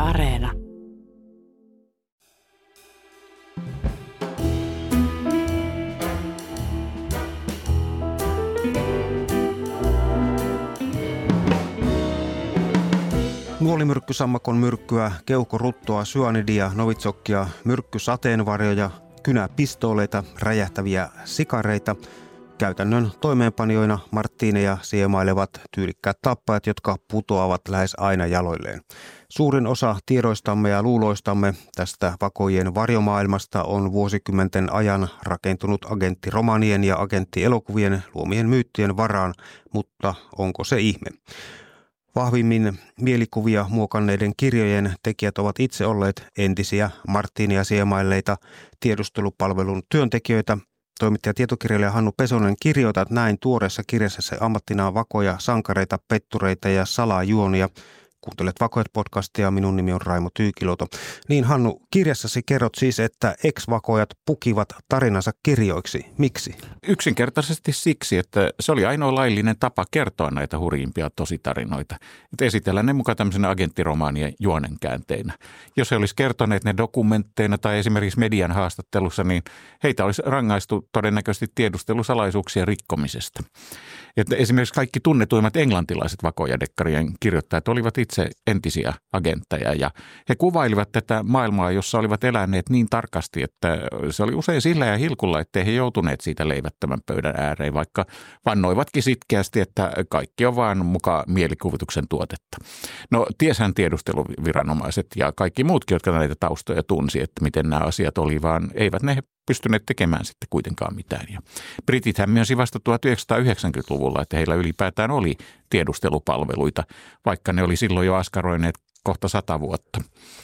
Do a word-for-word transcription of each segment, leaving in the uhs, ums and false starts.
Areena. Nuolimyrkkysammakon myrkkyä, keuhkoruttoa, syanidia, novitsokkia, myrkkysateenvarjoja, kynäpistooleita, räjähtäviä sikareita. Käytännön toimeenpanijoina Marttiineja siemailevat tyylikkäät tappajat, jotka putoavat lähes aina jaloilleen. Suurin osa tiedoistamme ja luuloistamme tästä vakojen varjomaailmasta on vuosikymmenten ajan rakentunut agenttiromanien ja agenttielokuvien luomien myyttien varaan, mutta onko se ihme? Vahvimmin mielikuvia muokanneiden kirjojen tekijät ovat itse olleet entisiä Marttiinia siemailleita tiedustelupalvelun työntekijöitä. Toimittaja tietokirjailija Hannu Pesonen kirjoitat näin tuoreessa kirjassasi ammattinaan vakoja, sankareita, pettureita ja salajuonia. Kuuntelet Vakoet-podcastia, minun nimi on Raimo Tyykiluoto. Niin Hannu, kirjassasi kerrot siis, että ex-vakojat pukivat tarinansa kirjoiksi. Miksi? Yksinkertaisesti siksi, että se oli ainoa laillinen tapa kertoa näitä hurjimpia tositarinoita. Että esitellä ne mukaan tämmöisenä agenttiromaanien juonenkäänteinä. Jos he olisi kertoneet ne dokumentteina tai esimerkiksi median haastattelussa, niin heitä olisi rangaistu todennäköisesti tiedustelusalaisuuksien rikkomisesta. Että esimerkiksi kaikki tunnetuimmat englantilaiset vakojadekkarien kirjoittajat olivat itse entisiä agentteja ja he kuvailivat tätä maailmaa, jossa olivat eläneet niin tarkasti, että se oli usein sillä ja hilkulla, ettei he joutuneet siitä leivättömän pöydän ääreen, vaikka vannoivatkin sitkeästi, että kaikki on vaan mukaan mielikuvituksen tuotetta. No tieshän tiedusteluviranomaiset ja kaikki muutkin, jotka näitä taustoja tunsi, että miten nämä asiat oli, vaan eivät ne pystyneet tekemään sitten kuitenkaan mitään. Ja Britithän myönsi vasta tuhatyhdeksänsataayhdeksänkymmentäluvulla, että heillä ylipäätään oli tiedustelupalveluita, vaikka ne oli silloin jo askaroineet kohta sata vuotta.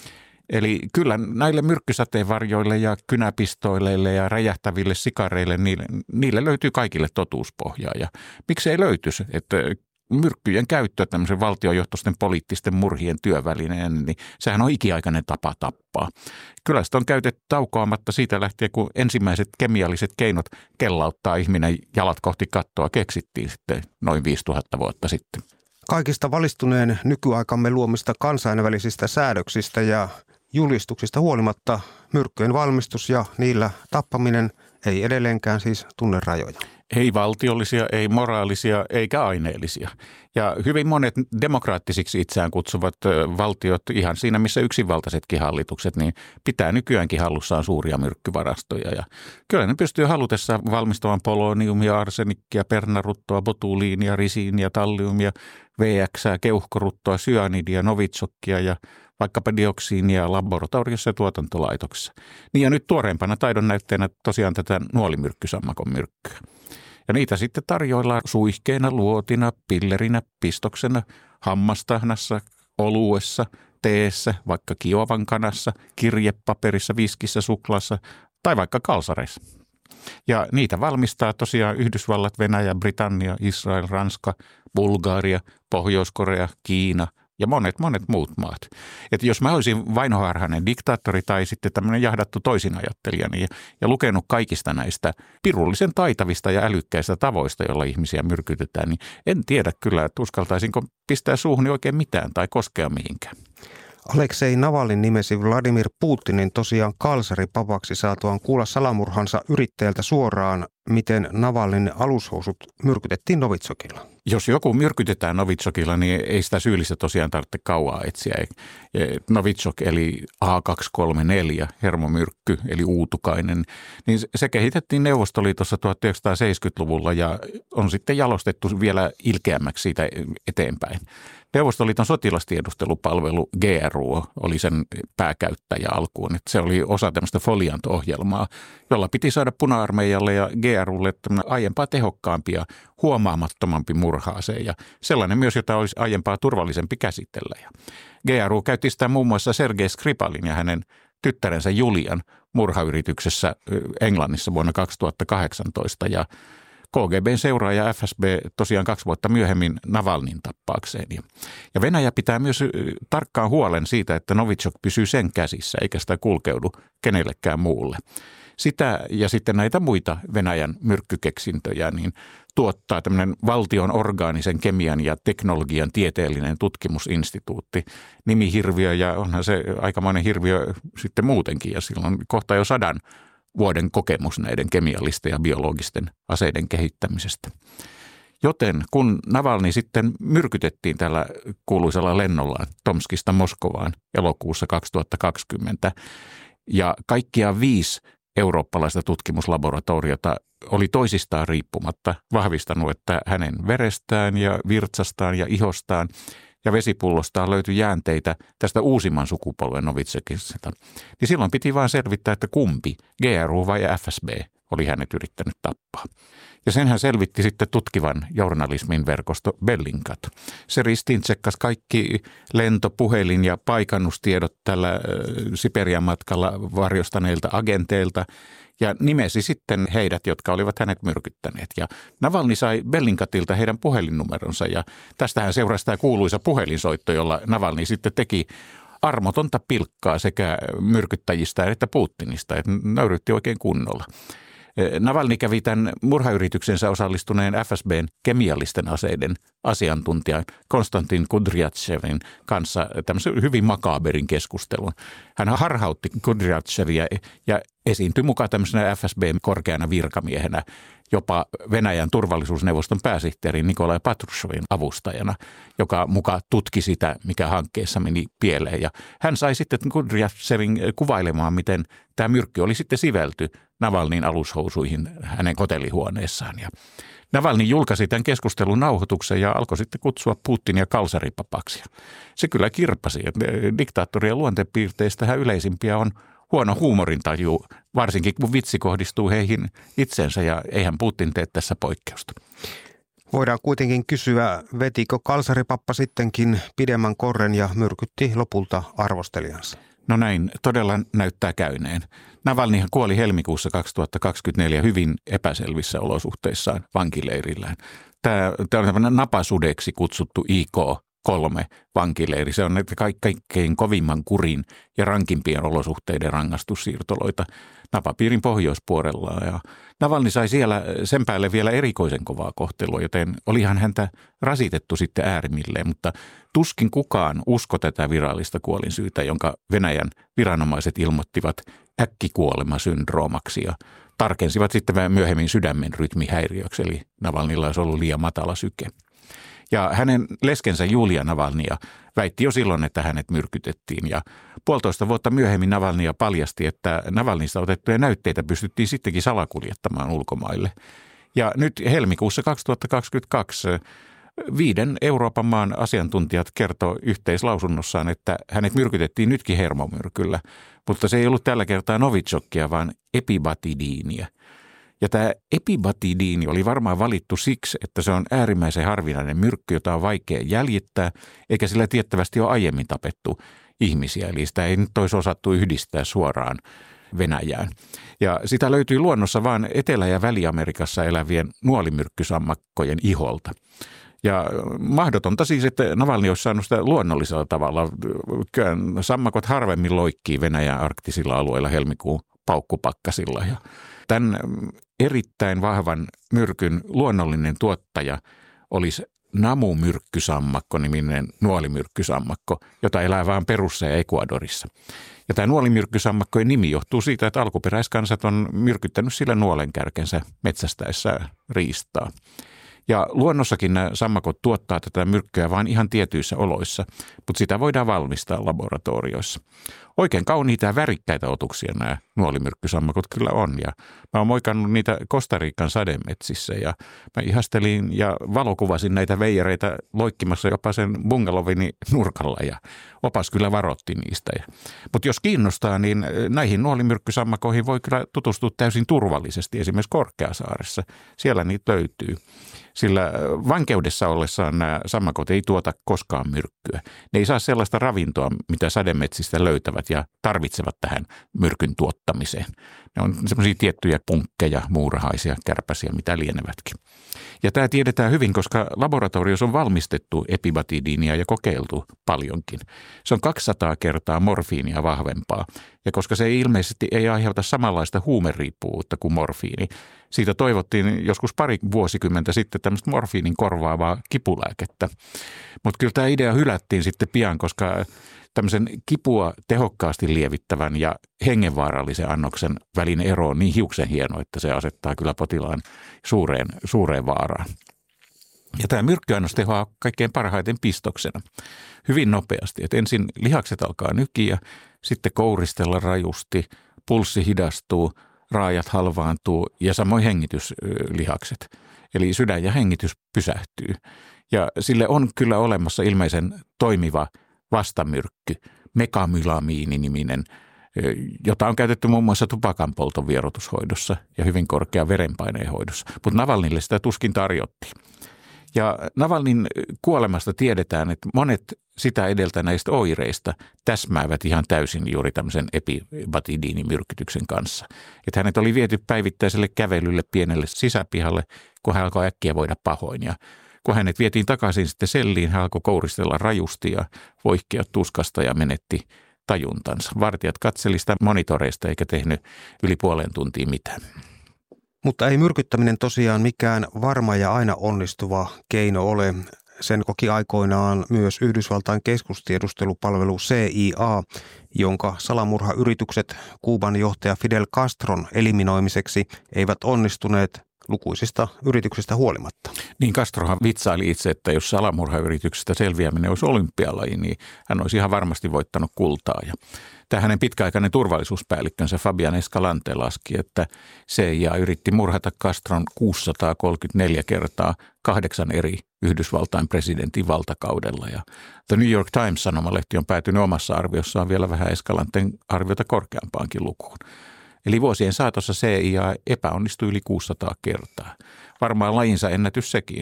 Eli kyllä näille myrkkysateenvarjoille ja kynäpistoileille ja räjähtäville sikareille, niille, niille löytyy kaikille totuuspohjaa. Ja miksi ei löytyisi, että myrkkyjen käyttö tämmöisen valtiojohtoisten poliittisten murhien työvälineen, niin sehän on ikiaikainen tapa tappaa. Kyllä sitä on käytetty taukoamatta siitä lähtien, kun ensimmäiset kemialliset keinot kellauttaa ihminen jalat kohti kattoa keksittiin sitten noin viisituhatta vuotta sitten. Kaikista valistuneen nykyaikamme luomista kansainvälisistä säädöksistä ja julistuksista huolimatta myrkkyjen valmistus ja niillä tappaminen ei edelleenkään siis tunne rajoja. Ei valtiollisia, ei moraalisia eikä aineellisia. Ja hyvin monet demokraattisiksi itseään kutsuvat valtiot, ihan siinä missä yksinvaltaisetkin hallitukset, niin pitää nykyäänkin hallussaan suuria myrkkyvarastoja. Ja kyllä ne pystyy halutessaan valmistamaan poloniumia, arsenikkia, pernaruttoa, botuliinia, risiinia, talliumia, V X:ää, keuhkoruttoa, syanidia, novitsokkia ja vaikkapa dioksiinia laboratoriossa ja tuotantolaitoksessa. Niin ja nyt tuoreempana taidon näytteenä tosiaan tätä nuolimyrkkysammakon myrkkyä. Ja niitä sitten tarjoillaan suihkeena, luotina, pillerinä, pistoksena, hammastahnassa, oluessa, teessä, vaikka kiovan kanassa, kirjepaperissa, viskissä, suklaassa tai vaikka kalsareissa. Ja niitä valmistaa tosiaan Yhdysvallat, Venäjä, Britannia, Israel, Ranska, Bulgaria, Pohjois-Korea, Kiina ja monet, monet muut maat. Että jos mä olisin vainoharhainen diktaattori tai sitten tämmöinen jahdattu toisinajattelija niin, ja lukenut kaikista näistä pirullisen taitavista ja älykkäistä tavoista, joilla ihmisiä myrkytetään, niin en tiedä kyllä, että uskaltaisinko pistää suuhuni oikein mitään tai koskea mihinkään. Aleksei Navalnin nimesi Vladimir Putinin tosiaan kalsaripapaksi saatuaan kuulla salamurhansa yrittäjältä suoraan, miten Navalnin alushousut myrkytettiin novitsokilla. Jos joku myrkytetään novitsokilla, niin ei sitä syyllistä tosiaan tarvitse kauaa etsiä. Novitsok eli A kaksisataakolmekymmentäneljä, hermomyrkky eli uutukainen, niin se kehitettiin Neuvostoliitossa tuhatyhdeksänsataaseitsemänkymmentäluvulla ja on sitten jalostettu vielä ilkeämmäksi siitä eteenpäin. Neuvostoliiton sotilastiedustelupalvelu G R U oli sen pääkäyttäjä alkuun. Että se oli osa tämmöistä Foliant-ohjelmaa, jolla piti saada puna-armeijalle ja G R Ulle aiempaa tehokkaampi ja huomaamattomampi murhaaseen. Ja sellainen myös, jota olisi aiempaa turvallisempi käsitellä. Ja G R U käytti sitä muun muassa Sergei Skripalin ja hänen tyttärensä Julian murhayrityksessä Englannissa vuonna kaksituhattakahdeksantoista ja K G B:n seuraaja F S B tosiaan kaksi vuotta myöhemmin Navalnin tappaakseen. Ja Venäjä pitää myös tarkkaan huolen siitä, että Novitsok pysyy sen käsissä eikä sitä kulkeudu kenellekään muulle. Sitä ja sitten näitä muita Venäjän myrkkykeksintöjä, niin tuottaa tämmöinen valtion orgaanisen kemian ja teknologian tieteellinen tutkimusinstituutti. Nimihirviö ja onhan se aikamoinen hirviö sitten muutenkin ja silloin kohta jo sadan vuoden kokemus näiden kemiallisten ja biologisten aseiden kehittämisestä. Joten kun Navalny sitten myrkytettiin tällä kuuluisella lennollaan Tomskista Moskovaan elokuussa kaksituhattakaksikymmentä ja kaikkia viisi eurooppalaista tutkimuslaboratoriota oli toisistaan riippumatta vahvistanut, että hänen verestään ja virtsastaan ja ihostaan ja vesipullostaan löytyi jäänteitä tästä uusimman sukupolven Novitsekista. Niin silloin piti vain selvittää, että kumpi, G R U vai F S B, oli hänet yrittänyt tappaa. Ja senhän selvitti sitten tutkivan journalismin verkosto Bellingcat. Se ristiin tsekkasi kaikki lento-, puhelin- ja paikannustiedot tällä Siperian matkalla varjostaneilta agenteilta ja nimesi sitten heidät, jotka olivat hänet myrkyttäneet. Ja Navalny sai Bellingcatilta heidän puhelinnumeronsa ja tästähän seurasi tämä kuuluisa puhelinsoitto, jolla Navalny sitten teki armotonta pilkkaa sekä myrkyttäjistä että Putinista, että nöyrytti oikein kunnolla. Navalny kävi tämän murhayrityksensä osallistuneen F S B:n kemiallisten aseiden asiantuntijan Konstantin Kudryatševin kanssa tämmöisen hyvin makaaberin keskustelun. Hän harhautti Kudryatševia ja esiintyi mukaan tämmöisenä F S B:n korkeana virkamiehenä, jopa Venäjän turvallisuusneuvoston pääsihteerin Nikolai Patrushevin avustajana, joka mukaan tutki sitä, mikä hankkeessa meni pieleen. Ja hän sai sitten Kudryatševin kuvailemaan, miten tämä myrkky oli sitten sivelty Navalnyin alushousuihin hänen hotellihuoneessaan. Ja Navalny julkaisi tämän keskustelun nauhoituksen ja alkoi sitten kutsua Putinia kalsaripapaksi. Se kyllä kirpasi. Diktaattorien luonteenpiirteistähän yleisimpiä on huono huumorintaju, varsinkin kun vitsi kohdistuu heihin itsensä ja eihän Putin tee tässä poikkeusta. Voidaan kuitenkin kysyä, vetikö kalsaripappa sittenkin pidemmän korren ja myrkytti lopulta arvostelijansa? No näin todella näyttää käyneen. Navalnyhan kuoli helmikuussa kaksituhattakaksikymmentäneljä hyvin epäselvissä olosuhteissaan vankileirillään. Tämä, tämä on tämmöinen napasudeksi kutsuttu I K kolme vankileiri. Se on näitä kaikkein kovimman kurin ja rankimpien olosuhteiden rangaistussiirtoloita napapiirin pohjoispuolella. Ja Navalny sai siellä sen päälle vielä erikoisen kovaa kohtelua, joten olihan häntä rasitettu sitten äärimmilleen, mutta tuskin kukaan usko tätä virallista kuolinsyytä, jonka Venäjän viranomaiset ilmoittivat äkkikuolemasyndroomaksi ja tarkensivat sitten vähän myöhemmin sydämen rytmihäiriöksi, eli Navalnylla olisi ollut liian matala syke. Ja hänen leskensä Julia Navalnija väitti jo silloin, että hänet myrkytettiin ja puolitoista vuotta myöhemmin Navalnija paljasti, että Navalnysta otettuja näytteitä pystyttiin sittenkin salakuljettamaan ulkomaille. Ja nyt helmikuussa kaksituhattakaksikymmentäkaksi viiden Euroopan maan asiantuntijat kertoo yhteislausunnossaan, että hänet myrkytettiin nytkin hermomyrkyllä, mutta se ei ollut tällä kertaa Novichokkia, vaan epibatidiinia. Ja tämä epibatidiini oli varmaan valittu siksi, että se on äärimmäisen harvinainen myrkky, jota on vaikea jäljittää, eikä sillä tiettävästi ole aiemmin tapettu ihmisiä. Eli sitä ei nyt olisi osattu yhdistää suoraan Venäjään. Ja sitä löytyy luonnossa vain Etelä- ja Väli-Amerikassa elävien nuolimyrkkysammakkojen iholta. Ja mahdotonta siis, että Navalny olisi saanut sitä luonnollisella tavalla. Sammakot harvemmin loikkii Venäjän arktisilla alueilla helmikuun paukkupakkasilla. Ja tämän erittäin vahvan myrkyn luonnollinen tuottaja olisi namumyrkkysammakko-niminen nuolimyrkkysammakko, jota elää vain Perussa ja Ecuadorissa. Ja tämä nuolimyrkkysammakkojen nimi johtuu siitä, että alkuperäiskansat on myrkyttänyt sillä nuolenkärkensä metsästäessä riistaa. Ja luonnossakin nämä sammakot tuottaa tätä myrkkyä vain ihan tietyissä oloissa, mutta sitä voidaan valmistaa laboratorioissa. Oikein kauniita ja värikkäitä otuksia nämä nuolimyrkkysammakot kyllä on. Ja mä oon moikannut niitä Kostariikan sademetsissä ja mä ihastelin ja valokuvasin näitä veijareita loikkimassa jopa sen bungalovini nurkalla ja opas kyllä varoitti niistä. Mutta jos kiinnostaa, niin näihin nuolimyrkkysammakoihin voi kyllä tutustua täysin turvallisesti esimerkiksi Korkeasaaressa. Siellä niitä löytyy. Sillä vankeudessa ollessaan nämä sammakot ei tuota koskaan myrkkyä. Ne ei saa sellaista ravintoa, mitä sademetsistä löytävät ja tarvitsevat tähän myrkyn tuottamiseen. Ne on semmoisia tiettyjä punkkeja, muurahaisia, kärpäsiä, mitä lienevätkin. Ja tämä tiedetään hyvin, koska laboratoriossa on valmistettu epibatidiinia ja kokeiltu paljonkin. Se on kaksisataa kertaa morfiinia vahvempaa. Ja koska se ei ilmeisesti ei aiheuta samanlaista huumeriippuvuutta kuin morfiini, siitä toivottiin joskus pari vuosikymmentä sitten tämmöistä morfiinin korvaavaa kipulääkettä. Mutta kyllä tämä idea hylättiin sitten pian, koska tämmöisen kipua tehokkaasti lievittävän ja hengenvaarallisen annoksen välinen ero on niin hiuksen hieno, että se asettaa kyllä potilaan suureen, suureen vaaraan. Ja tämä myrkkyannos tehoaa kaikkein parhaiten pistoksena hyvin nopeasti. Et ensin lihakset alkaa nykiä, sitten kouristella rajusti, pulssi hidastuu, raajat halvaantuu ja samoin hengityslihakset. Eli sydän ja hengitys pysähtyy. Ja sille on kyllä olemassa ilmeisen toimiva vastamyrkky, mekamylamiini-niminen, jota on käytetty muun muassa tupakanpolton vierotushoidossa ja hyvin korkean verenpaineen hoidossa. Mutta Navalnille sitä tuskin tarjottiin. Ja Navalnin kuolemasta tiedetään, että monet sitä edeltäneistä oireista täsmäävät ihan täysin juuri tämmöisen epibatidiinimyrkytyksen kanssa. Että hänet oli viety päivittäiselle kävelylle pienelle sisäpihalle, kun hän alkoi äkkiä voida pahoin. Ja kun hänet vietiin takaisin sitten selliin, hän alkoi kouristella rajusti ja voihkia tuskasta ja menetti tajuntansa. Vartijat katseli sitä monitoreista eikä tehnyt yli puoleen tuntiin mitään. Mutta ei myrkyttäminen tosiaan mikään varma ja aina onnistuva keino ole. Sen koki aikoinaan myös Yhdysvaltain keskustiedustelupalvelu C I A, jonka salamurhayritykset Kuuban johtaja Fidel Castron eliminoimiseksi eivät onnistuneet lukuisista yrityksistä huolimatta. Niin Castrohan vitsaili itse, että jos salamurhayrityksestä selviäminen olisi olympialaji, niin hän olisi ihan varmasti voittanut kultaa. Ja tämä hänen pitkäaikainen turvallisuuspäällikkönsä Fabian Escalante laski, että C I A yritti murhata Castron kuusisataakolmekymmentäneljä kertaa kahdeksan eri Yhdysvaltain presidentin valtakaudella. Ja The New York Times-sanomalehti on päätynyt omassa arviossaan vielä vähän Escalanten arviota korkeampaankin lukuun. Eli vuosien saatossa C I A epäonnistui yli kuusisataa kertaa. Varmaan lajinsa ennätys sekin.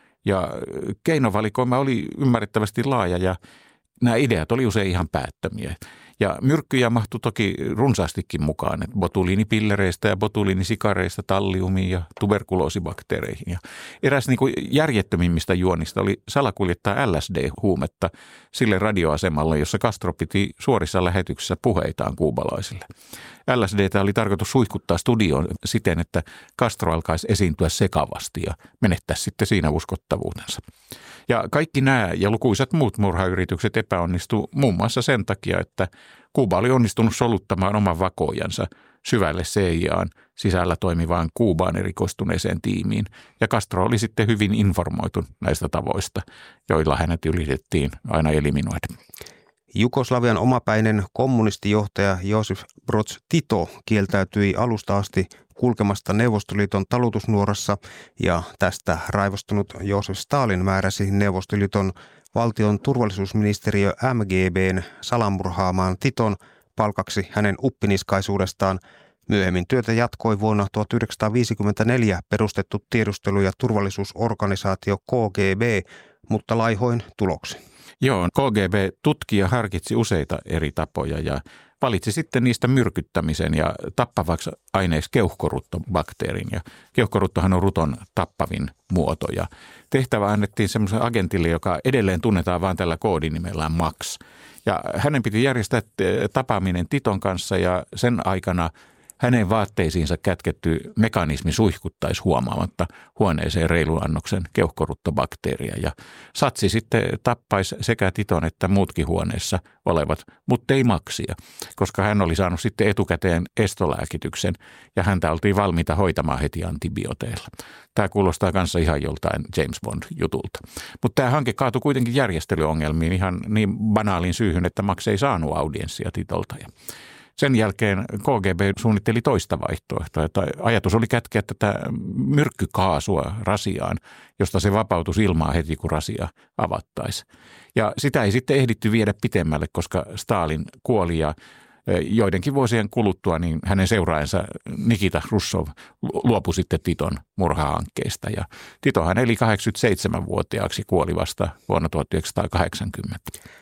Ja keinovalikoima oli ymmärrettävästi laaja ja nämä ideat oli usein ihan päättömiä. Ja myrkkyjä mahtui toki runsaastikin mukaan, että botuliinipillereistä ja botuliinisikareista talliumiin ja tuberkuloosibakteereihin. Ja eräs niin kuin järjettömimmistä juonista oli salakuljettaa L S D-huumetta sille radioasemalle, jossa Castro piti suorissa lähetyksissä puheitaan kuubalaisille. L S D:tä oli tarkoitus suihkuttaa studioon siten, että Castro alkaisi esiintyä sekavasti ja menettää sitten siinä uskottavuutensa. Ja kaikki nämä ja lukuisat muut murhayritykset epäonnistu muun muassa sen takia, että Kuuba oli onnistunut soluttamaan oman vakojansa syvälle C I A:n sisällä toimivaan Kuubaan erikoistuneeseen tiimiin. Ja Castro oli sitten hyvin informoitu näistä tavoista, joilla hänet yritettiin aina eliminoida. Jugoslavian omapäinen kommunistijohtaja Josip Broz Tito kieltäytyi alusta asti kulkemasta Neuvostoliiton talutusnuorassa ja tästä raivostunut Joosef Stalin määräsi Neuvostoliiton valtion turvallisuusministeriö M G B:n salamurhaamaan Titon palkaksi hänen uppiniskaisuudestaan. Myöhemmin työtä jatkoi vuonna tuhatyhdeksänsataaviisikymmentäneljä perustettu tiedustelu- ja turvallisuusorganisaatio K G B, mutta laihoin tuloksin. Joo, K G B tutki ja harkitsi useita eri tapoja ja valitsi sitten niistä myrkyttämisen ja tappavaksi aineeksi keuhkoruttobakteerin. Ja keuhkoruttohan on ruton tappavin muoto ja tehtävä annettiin semmoisen agentille, joka edelleen tunnetaan vain tällä koodinimellään Max. Ja hänen piti järjestää tapaaminen Titon kanssa ja sen aikana hänen vaatteisiinsa kätketty mekanismi suihkuttaisi huomaamatta huoneeseen reilun annoksen keuhkoruttobakteeria. Ja satsi sitten tappaisi sekä Titon että muutkin huoneessa olevat, mutta ei Maxia, koska hän oli saanut sitten etukäteen estolääkityksen ja häntä oltiin valmiita hoitamaan heti antibiooteilla. Tämä kuulostaa kanssa ihan joltain James Bond-jutulta. Mutta tämä hanke kaatui kuitenkin järjestelyongelmiin ihan niin banaalin syyhyn, että Max ei saanut audienssia Titolta. Ja sen jälkeen K G B suunnitteli toista vaihtoehtoa, että ajatus oli kätkeä tätä myrkkykaasua rasiaan, josta se vapautuisi ilmaa heti, kun rasia avattaisi. Ja sitä ei sitten ehditty viedä pitemmälle, koska Stalin kuoli ja joidenkin vuosien kuluttua niin hänen seuraajansa Nikita Hruštšov luopui sitten Titon murhahankkeista. Ja Titohan eli kahdeksankymmentäseitsemänvuotiaaksi kuoli vasta vuonna tuhatyhdeksänsataakahdeksankymmentä.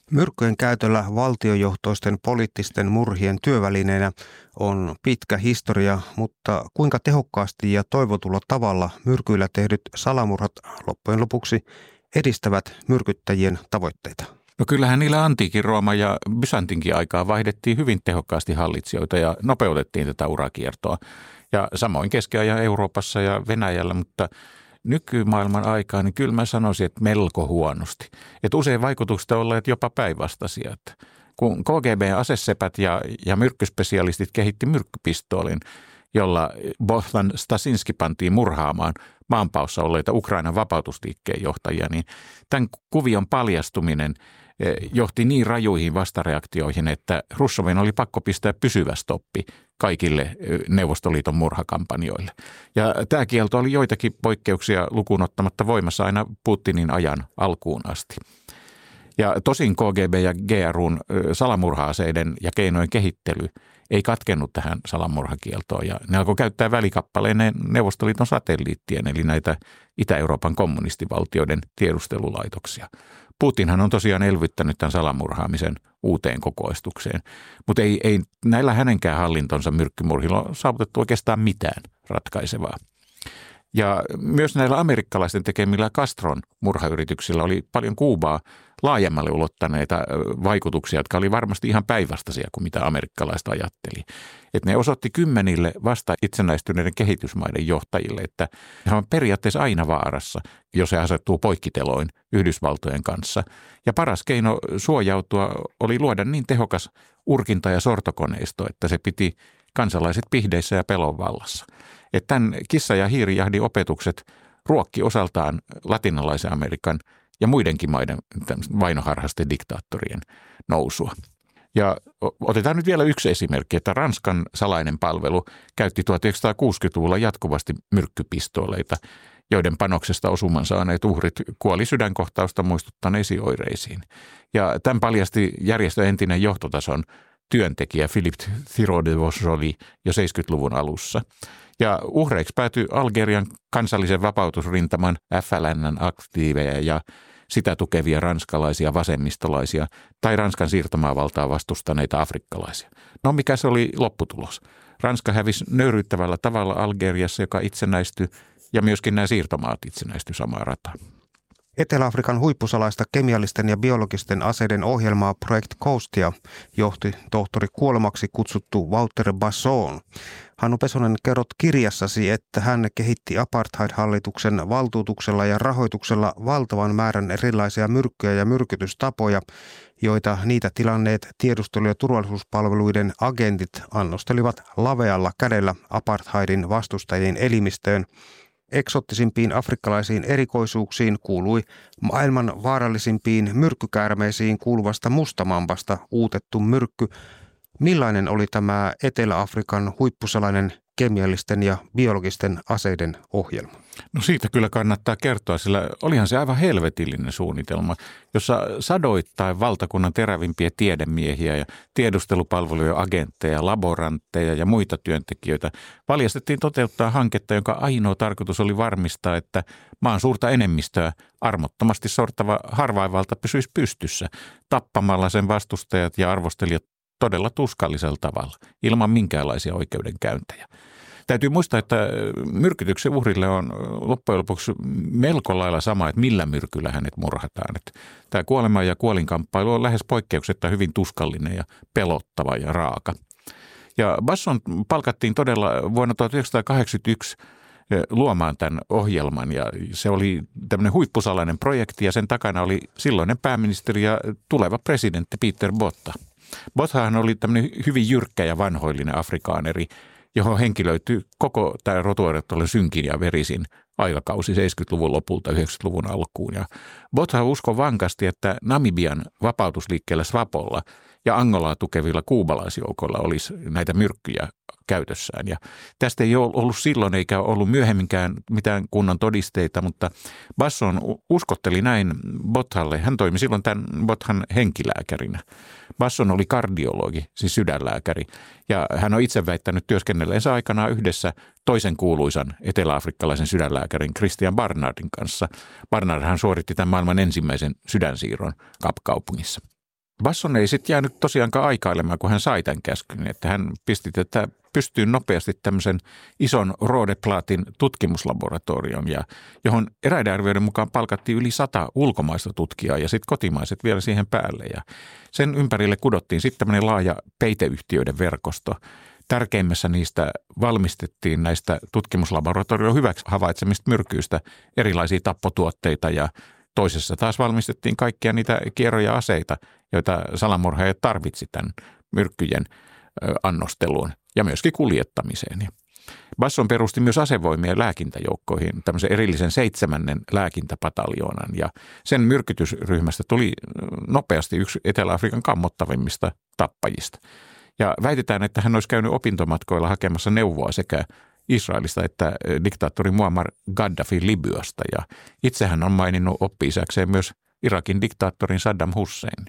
Myrkkyjen käytöllä valtiojohtoisten poliittisten murhien työvälineenä on pitkä historia, mutta kuinka tehokkaasti ja toivotulla tavalla myrkyillä tehdyt salamurhat loppujen lopuksi edistävät myrkyttäjien tavoitteita? No kyllähän niillä antiikin Rooma ja Bysantinkin aikaa vaihdettiin hyvin tehokkaasti hallitsijoita ja nopeutettiin tätä urakiertoa. Ja samoin keskiajan Euroopassa ja Venäjällä, mutta nykymaailman aikaan, niin kyllä mä sanoisin, että melko huonosti. Että usein vaikutukset on olleet jopa päinvastaisia. Että kun K G B-asesepät ja, ja myrkkyspesialistit kehitti myrkkypistoolin, jolla Bohdan Stasinski pantiin murhaamaan maanpaossa olleita Ukrainan vapautusliikkeen johtajia, niin tämän kuvion paljastuminen johti niin rajuihin vastareaktioihin, että Hruščovin oli pakko pistää pysyvä stoppi kaikille Neuvostoliiton murhakampanjoille. Ja tämä kielto oli joitakin poikkeuksia lukuun ottamatta voimassa aina Putinin ajan alkuun asti. Ja tosin K G B ja G R U:n salamurha-aseiden ja keinojen kehittely ei katkennut tähän salamurhakieltoon. Ja ne alkoi käyttää välikappaleineen Neuvostoliiton satelliittien, eli näitä Itä-Euroopan kommunistivaltioiden tiedustelulaitoksia. Putinhan on tosiaan elvyttänyt tämän salamurhaamisen uuteen kokoistukseen, mutta ei, ei näillä hänenkään hallintonsa myrkkymurhilla ole saavutettu oikeastaan mitään ratkaisevaa. Ja myös näillä amerikkalaisten tekemillä Castron murhayrityksillä oli paljon Kuubaa laajemmalle ulottaneita vaikutuksia, jotka oli varmasti ihan päinvastaisia kuin mitä amerikkalaiset ajatteli. Että ne osoitti kymmenille vasta itsenäistyneiden kehitysmaiden johtajille, että he on periaatteessa aina vaarassa, jos he asettuu poikkiteloin Yhdysvaltojen kanssa. Ja paras keino suojautua oli luoda niin tehokas urkinta- ja sortokoneisto, että se piti kansalaiset pihdeissä ja pelon vallassa. Että tämän kissa- ja hiirijahdin opetukset ruokki osaltaan latinalaisen Amerikan ja muidenkin maiden vainoharhaisten diktaattorien nousua. Ja otetaan nyt vielä yksi esimerkki, että Ranskan salainen palvelu käytti tuhatyhdeksänsataakuusikymmentäluvulla jatkuvasti myrkkypistooleita, joiden panoksesta osuman saaneet uhrit kuoli sydänkohtausta muistuttaneisiin oireisiin. Ja tämän paljasti järjestön entinen johtotason työntekijä Philippe Thiroux de Vosjoli jo seitsemänkymmentäluvun alussa. Ja uhreiksi päätyi Algerian kansallisen vapautusrintaman F L N:n aktiiveja ja sitä tukevia ranskalaisia vasemmistolaisia tai Ranskan siirtomaavaltaa vastustaneita afrikkalaisia. No mikä se oli lopputulos? Ranska hävisi nöyryyttävällä tavalla Algeriassa, joka itsenäistyi, ja myöskin nämä siirtomaat itsenäistyi samaan rataan. Etelä-Afrikan huippusalaista kemiallisten ja biologisten aseiden ohjelmaa Project Coastia johti tohtori kuolemaksi kutsuttu Walter Basson. Hannu Pesonen, kerrot kirjassasi, että hän kehitti apartheid-hallituksen valtuutuksella ja rahoituksella valtavan määrän erilaisia myrkkyjä ja myrkytystapoja, joita niitä tilanneet tiedustelu- ja turvallisuuspalveluiden agentit annostelivat lavealla kädellä apartheidin vastustajien elimistöön. Eksottisimpiin afrikkalaisiin erikoisuuksiin kuului maailman vaarallisimpiin myrkkykäärmeisiin kuuluvasta mustamambasta uutettu myrkky. Millainen oli tämä Etelä-Afrikan huippusalainen kemiallisten ja biologisten aseiden ohjelma? No siitä kyllä kannattaa kertoa, sillä olihan se aivan helvetillinen suunnitelma, jossa sadoittain valtakunnan terävimpiä tiedemiehiä ja tiedustelupalvelujen agentteja, laborantteja ja muita työntekijöitä valjastettiin toteuttaa hanketta, jonka ainoa tarkoitus oli varmistaa, että maan suurta enemmistöä armottomasti sortava harvainvalta pysyisi pystyssä tappamalla sen vastustajat ja arvostelijat todella tuskallisella tavalla, ilman minkäänlaisia oikeudenkäyntejä. Täytyy muistaa, että myrkytyksen uhrille on loppujen lopuksi melko lailla sama, että millä myrkyllä hänet murhataan. Että tämä kuolema ja kuolinkamppailu on lähes poikkeuksetta hyvin tuskallinen ja pelottava ja raaka. Ja Basson palkattiin todella vuonna tuhatyhdeksänsataakahdeksankymmentäyksi luomaan tämän ohjelman, ja se oli tämmöinen huippusalainen projekti, ja sen takana oli silloinen pääministeri ja tuleva presidentti Peter Botha. Bothahan oli tämmöinen hyvin jyrkkä ja vanhoillinen afrikaaneri, johon henkilöityi koko tämä rotuerottelun synkin ja verisin aikakausi seitsemänkymmentäluvun lopulta yhdeksänkymmentäluvun alkuun. Ja Botha uskoi vankasti, että Namibian vapautusliikkeellä Swapolla ja Angolaa tukevilla kuubalaisjoukoilla olisi näitä myrkkyjä käytössään. Ja tästä ei ole ollut silloin eikä ollut myöhemminkään mitään kunnon todisteita, mutta Basson uskotteli näin Bothalle. Hän toimi silloin tämän Bothan henkilääkärinä. Basson oli kardiologi, siis sydänlääkäri, ja hän on itse väittänyt työskennelleensä aikanaan yhdessä toisen kuuluisan eteläafrikkalaisen sydänlääkärin Christian Barnardin kanssa. Barnard hän suoritti tämän maailman ensimmäisen sydänsiirron Kapkaupungissa. Basson ei sitten jäänyt tosiaankaan aikailemaan, kun hän sai tämän käskyn, että hän pisti tätä pystyy nopeasti tämmöisen ison Rhodeplatin tutkimuslaboratorion, ja johon eräiden arvioiden mukaan palkattiin yli sata ulkomaista tutkijaa ja sitten kotimaiset vielä siihen päälle. Ja sen ympärille kudottiin sitten tämmöinen laaja peiteyhtiöiden verkosto. Tärkeimmässä niistä valmistettiin näistä tutkimuslaboratorion hyväksi havaitsemista myrkyistä erilaisia tappotuotteita, ja toisessa taas valmistettiin kaikkia niitä kierroja aseita, joita salamurhaajat tarvitsi tämän myrkkyjen annosteluun ja myöskin kuljettamiseen. Basson perusti myös asevoimien lääkintäjoukkoihin tämmöisen erillisen seitsemännen lääkintäpataljoonan, ja sen myrkytysryhmästä tuli nopeasti yksi Etelä-Afrikan kammottavimmista tappajista. Ja väitetään, että hän olisi käynyt opintomatkoilla hakemassa neuvoa sekä Israelista että diktaattori Muammar Gaddafin Libyasta, ja itse hän on maininnut oppi-isäkseen myös Irakin diktaattorin Saddam Hussein.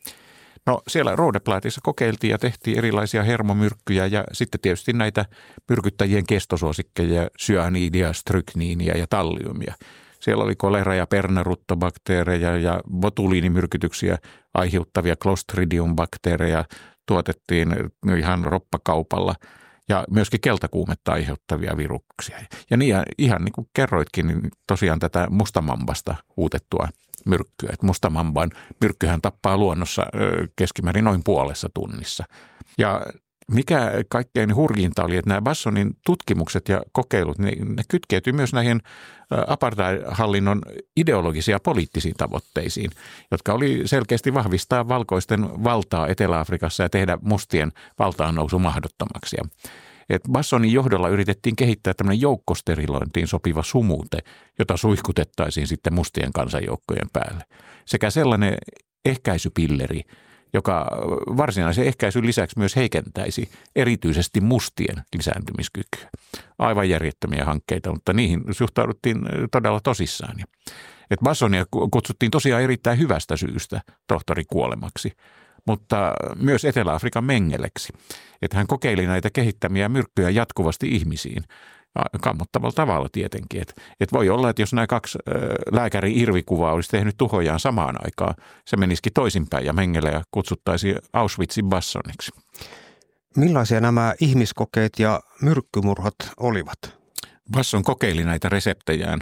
No siellä Rhodeplatissa kokeiltiin ja tehtiin erilaisia hermomyrkkyjä ja sitten tietysti näitä myrkyttäjien kestosuosikkeja, syanidia, strykniinia ja talliumia. Siellä oli kolera- ja pernaruttobakteereja ja botuliinimyrkytyksiä aiheuttavia Clostridium-bakteereja tuotettiin ihan roppakaupalla ja myöskin keltakuumetta aiheuttavia viruksia. Ja niin, ihan niin kuin kerroitkin, niin tosiaan tätä mustamambasta uutettua myrkkyä. Että mustamamban myrkkyhän tappaa luonnossa keskimäärin noin puolessa tunnissa. Ja mikä kaikkein hurjinta oli, että nämä Bassonin tutkimukset ja kokeilut, ne, ne kytkeytyi myös näihin apartheid-hallinnon ideologisia poliittisiin tavoitteisiin, jotka oli selkeästi vahvistaa valkoisten valtaa Etelä-Afrikassa ja tehdä mustien valtaan nousu mahdottomaksi. Et Bassonin johdolla yritettiin kehittää tämmöinen joukkosterilointiin sopiva sumute, jota suihkutettaisiin sitten mustien kansanjoukkojen päälle. Sekä sellainen ehkäisypilleri, joka varsinaisen ehkäisyn lisäksi myös heikentäisi erityisesti mustien lisääntymiskykyä. Aivan järjettömiä hankkeita, mutta niihin suhtauduttiin todella tosissaan. Et Bassonia kutsuttiin tosiaan erittäin hyvästä syystä tohtori kuolemaksi, mutta myös Etelä-Afrikan mengeleksi. Että hän kokeili näitä kehittämiä myrkkyjä jatkuvasti ihmisiin, kammottavalla tavalla tietenkin. Että et voi olla, että jos nämä kaksi lääkäri-irvikuvaa olisi tehnyt tuhojaan samaan aikaan, se menisikin toisinpäin ja mengelejä kutsuttaisiin Auschwitzin Bassoniksi. Millaisia nämä ihmiskokeet ja myrkkymurhat olivat? Basson kokeili näitä reseptejään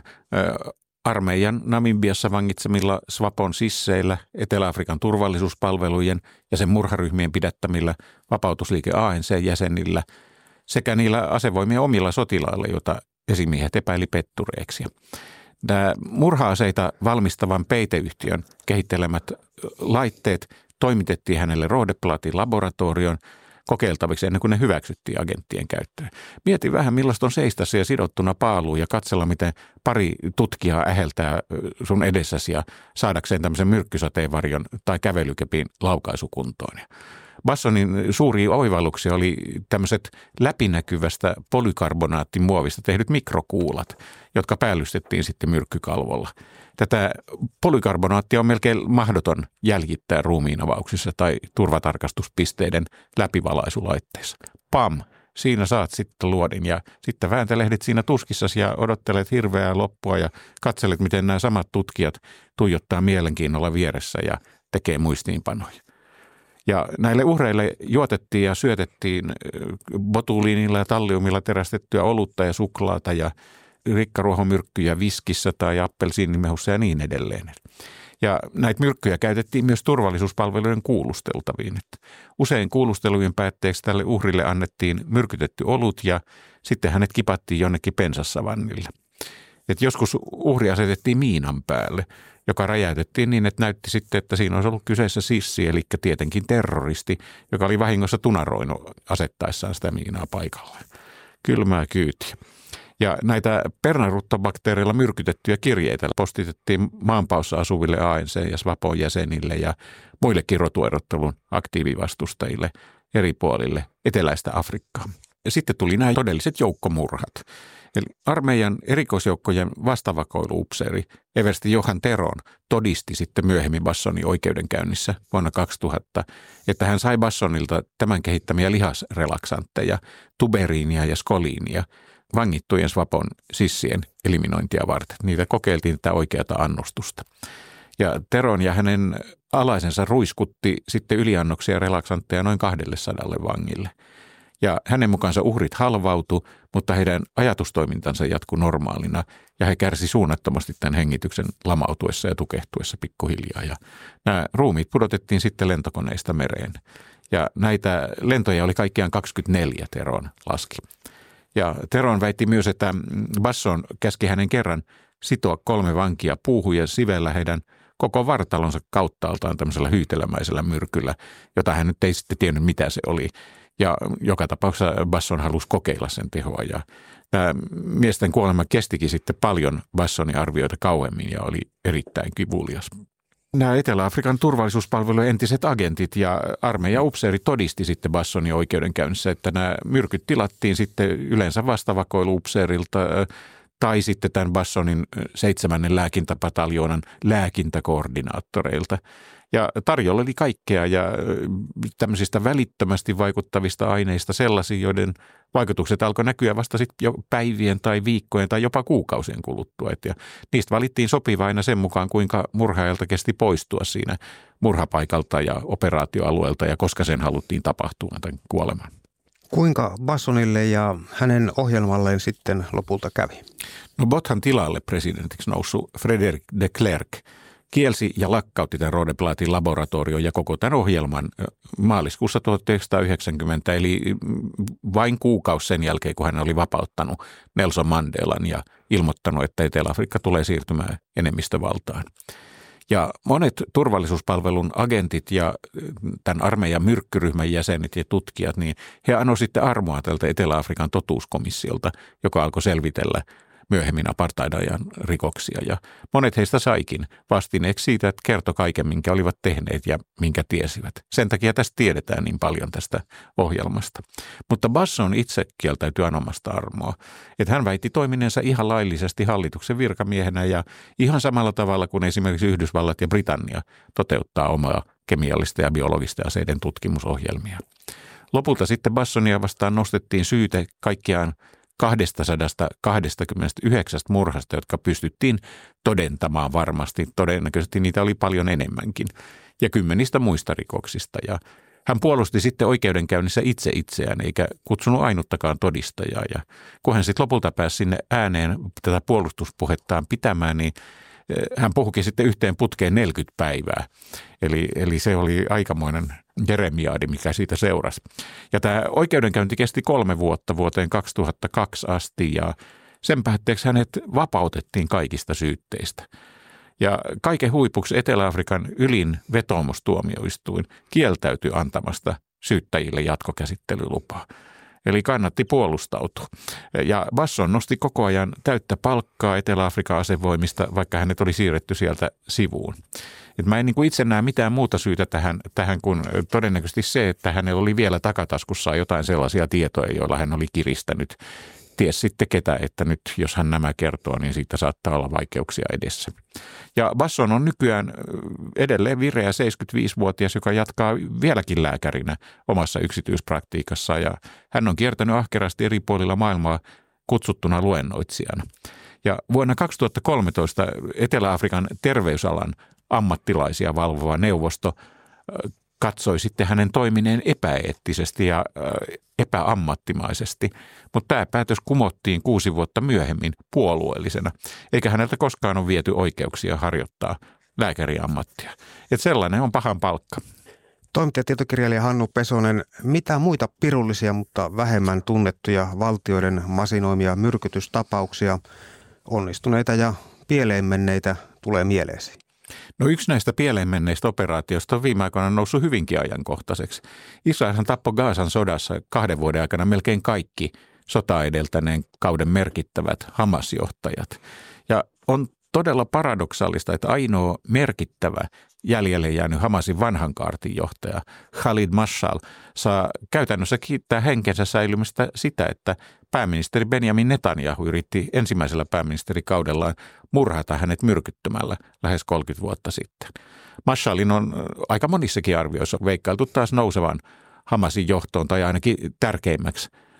armeijan Namibiassa vangitsemilla Swapon sisseillä, Etelä-Afrikan turvallisuuspalvelujen ja sen murharyhmien pidättämillä vapautusliike A N C-jäsenillä sekä niillä asevoimien omilla sotilailla, joita esimiehet epäili pettureiksi. Nämä murha-aseita valmistavan peiteyhtiön kehittelemät laitteet toimitettiin hänelle Rhodeplatin laboratorioon kokeiltaviksi ennen kuin ne hyväksyttiin agenttien käyttöön. Mieti vähän, millaista on seistä siellä sidottuna paaluun ja katsella, miten pari tutkijaa äheltää sun edessäsi ja saadakseen tämmöisen myrkkysateenvarjon tai kävelykepin laukaisukuntoon. Bassonin suuria oivalluksia oli tämmöiset läpinäkyvästä polykarbonaattimuovista tehdyt mikrokuulat, jotka päällystettiin sitten myrkkykalvolla. Tätä polykarbonaattia on melkein mahdoton jäljittää ruumiinavauksissa tai turvatarkastuspisteiden läpivalaisulaitteissa. Pam! Siinä saat sitten luodin ja sitten vääntelehdit siinä tuskissasi ja odottelet hirveää loppua ja katselet, miten nämä samat tutkijat tuijottaa mielenkiinnolla vieressä ja tekee muistiinpanoja. Ja näille uhreille juotettiin ja syötettiin botuliinilla ja talliumilla terästettyä olutta ja suklaata ja rikkaruohomyrkkyjä viskissä tai appelsiinimehussa ja niin edelleen. Ja näitä myrkkyjä käytettiin myös turvallisuuspalveluiden kuulusteltaviin. Usein kuulustelujen päätteeksi tälle uhrille annettiin myrkytetty olut ja sitten hänet kipattiin jonnekin pensassavannille. Et joskus uhri asetettiin miinan päälle, joka räjäytettiin niin, että näytti sitten, että siinä olisi ollut kyseessä sissi, eli tietenkin terroristi, joka oli vahingossa tunaroinut asettaessaan sitä miinaa paikalleen. Kylmää kyytiä. Ja näitä pernaruttobakteereilla myrkytettyjä kirjeitä postitettiin maanpaossa asuville A N C- ja Swapon jäsenille ja muillekin rotuerottelun aktiivivastustajille eri puolille eteläistä Afrikkaa. Ja sitten tuli nämä todelliset joukkomurhat. Eli armeijan erikoisjoukkojen vastavakoiluupseeri eversti Johan Teron todisti sitten myöhemmin Bassonin oikeudenkäynnissä vuonna kaksituhatta, että hän sai Bassonilta tämän kehittämiä lihasrelaksantteja, tuberiinia ja skoliinia vangittujen Swapon sissien eliminointia varten. Niitä kokeiltiin tätä oikeata annostusta. Ja Teron ja hänen alaisensa ruiskutti sitten yliannoksia ja relaksantteja noin kahdellesadalle vangille. Ja hänen mukaansa uhrit halvautu, mutta heidän ajatustoimintansa jatkui normaalina ja he kärsi suunnattomasti tämän hengityksen lamautuessa ja tukehtuessa pikkuhiljaa. Ja nämä ruumiit pudotettiin sitten lentokoneista mereen. Ja näitä lentoja oli kaikkiaan kaksikymmentäneljä, Teron laski. Ja Teron väitti myös, että Basson käski hänen kerran sitoa kolme vankia puuhun ja sivellä heidän koko vartalonsa kauttaaltaan tämmöisellä hyytelemäisellä myrkyllä, jota hän nyt ei sitten tiennyt, mitä se oli. Ja joka tapauksessa Basson halusi kokeilla sen tehoa. Ja tämä miesten kuolema kestikin sitten paljon Bassonin arvioita kauemmin ja oli erittäin kivulias. Nämä Etelä-Afrikan turvallisuuspalvelujen entiset agentit ja armeijaupseeri todisti sitten Bassonin oikeudenkäynnissä, että nämä myrkyt tilattiin sitten yleensä vastavakoiluupseerilta tai sitten tämän Bassonin seitsemännen lääkintäpataljoonan lääkintäkoordinaattoreilta. Ja tarjolla oli kaikkea ja tämmöisistä välittömästi vaikuttavista aineista sellaisia, joiden vaikutukset alkoi näkyä vasta sitten jo päivien tai viikkojen tai jopa kuukausien kuluttua. Ja niistä valittiin sopiva aina sen mukaan, kuinka murhaajalta kesti poistua siinä murhapaikalta ja operaatioalueelta ja koska sen haluttiin tapahtua tämän kuoleman. Kuinka Bassonille ja hänen ohjelmalleen sitten lopulta kävi? No Bothan tilalle presidentiksi noussut Frédéric de Klerk kielsi ja lakkautti tämän Rodeblatin laboratorion ja koko tämän ohjelman maaliskuussa tuhatyhdeksänsataayhdeksänkymmentä, eli vain kuukausi sen jälkeen, kun hän oli vapauttanut Nelson Mandelan ja ilmoittanut, että Etelä-Afrikka tulee siirtymään enemmistövaltaan. Ja monet turvallisuuspalvelun agentit ja tämän armeijan myrkkyryhmän jäsenet ja tutkijat, niin he anoi sitten armoa tältä Etelä-Afrikan totuuskomissiolta, joka alkoi selvitellä myöhemmin apartheidajan rikoksia. Ja monet heistä saikin vastineeksi siitä, että kertoi kaiken, minkä olivat tehneet ja minkä tiesivät. Sen takia tästä tiedetään niin paljon tästä ohjelmasta. Mutta Basson itse kieltäytyi anomasta armoa. Että hän väitti toimineensa ihan laillisesti hallituksen virkamiehenä ja ihan samalla tavalla kuin esimerkiksi Yhdysvallat ja Britannia toteuttaa omaa kemiallista ja biologista aseiden tutkimusohjelmia. Lopulta sitten Bassonia vastaan nostettiin syyte kaikkiaan kaksisataakaksikymmentäyhdeksän murhasta, jotka pystyttiin todentamaan varmasti. Todennäköisesti niitä oli paljon enemmänkin. Ja kymmenistä muista rikoksista. Ja hän puolusti sitten oikeudenkäynnissä itse itseään, eikä kutsunut ainuttakaan todistajaa. Ja kun hän sitten lopulta pääsi sinne ääneen tätä puolustuspuhettaan pitämään, niin hän puhukin sitten yhteen putkeen neljäkymmentä päivää. Eli, eli se oli aikamoinen jeremiaadi, mikä siitä seurasi. Ja tämä oikeudenkäynti kesti kolme vuotta vuoteen kaksituhattakaksi asti ja sen päätteeksi hänet vapautettiin kaikista syytteistä. Ja kaiken huipuksi Etelä-Afrikan ylin vetoomustuomioistuin kieltäytyi antamasta syyttäjille jatkokäsittelylupaa. Eli kannatti puolustautua. Ja Basson nosti koko ajan täyttä palkkaa Etelä-Afrikan asevoimista, vaikka hänet oli siirretty sieltä sivuun. Et mä en niin kuin itse näe mitään muuta syytä tähän, tähän kuin todennäköisesti se, että hänellä oli vielä takataskussaan jotain sellaisia tietoja, joilla hän oli kiristänyt. Ties sitten ketä, että nyt jos hän nämä kertoo, niin siitä saattaa olla vaikeuksia edessä. Ja Basson on nykyään edelleen vireä seitsemänkymmentäviisivuotias, joka jatkaa vieläkin lääkärinä omassa yksityispraktiikassaan. Ja hän on kiertänyt ahkerasti eri puolilla maailmaa kutsuttuna luennoitsijana. Ja vuonna kaksituhattakolmetoista Etelä-Afrikan terveysalan ammattilaisia valvova neuvosto katsoi sitten hänen toimineen epäeettisesti ja epäammattimaisesti, mutta tämä päätös kumottiin kuusi vuotta myöhemmin puolueellisena, eikä häneltä koskaan ole viety oikeuksia harjoittaa lääkäriammattia. Että sellainen on pahan palkka. Toimittaja tietokirjailija Hannu Pesonen, mitä muita pirullisia, mutta vähemmän tunnettuja valtioiden masinoimia myrkytystapauksia, onnistuneita ja pieleen menneitä tulee mieleesi? No yksi näistä pieleen menneistä operaatioista on viime aikoina noussut hyvinkin ajankohtaiseksi. Israelhan tappoi Gazan sodassa kahden vuoden aikana melkein kaikki sotaa edeltäneen kauden merkittävät Hamas-johtajat. Ja on todella paradoksaalista, että ainoa merkittävä jäljelle jäänyt Hamasin vanhan kaartin johtaja Khalid Mashal saa käytännössä kiittää henkensä säilymistä sitä, että pääministeri Benjamin Netanyahu yritti ensimmäisellä pääministerikaudellaan murhata hänet myrkyttämällä lähes kolmekymmentä vuotta sitten. Mashalin on aika monissakin arvioissa veikkailtu taas nousevan Hamasin johtoon tai ainakin tärkeimmäksi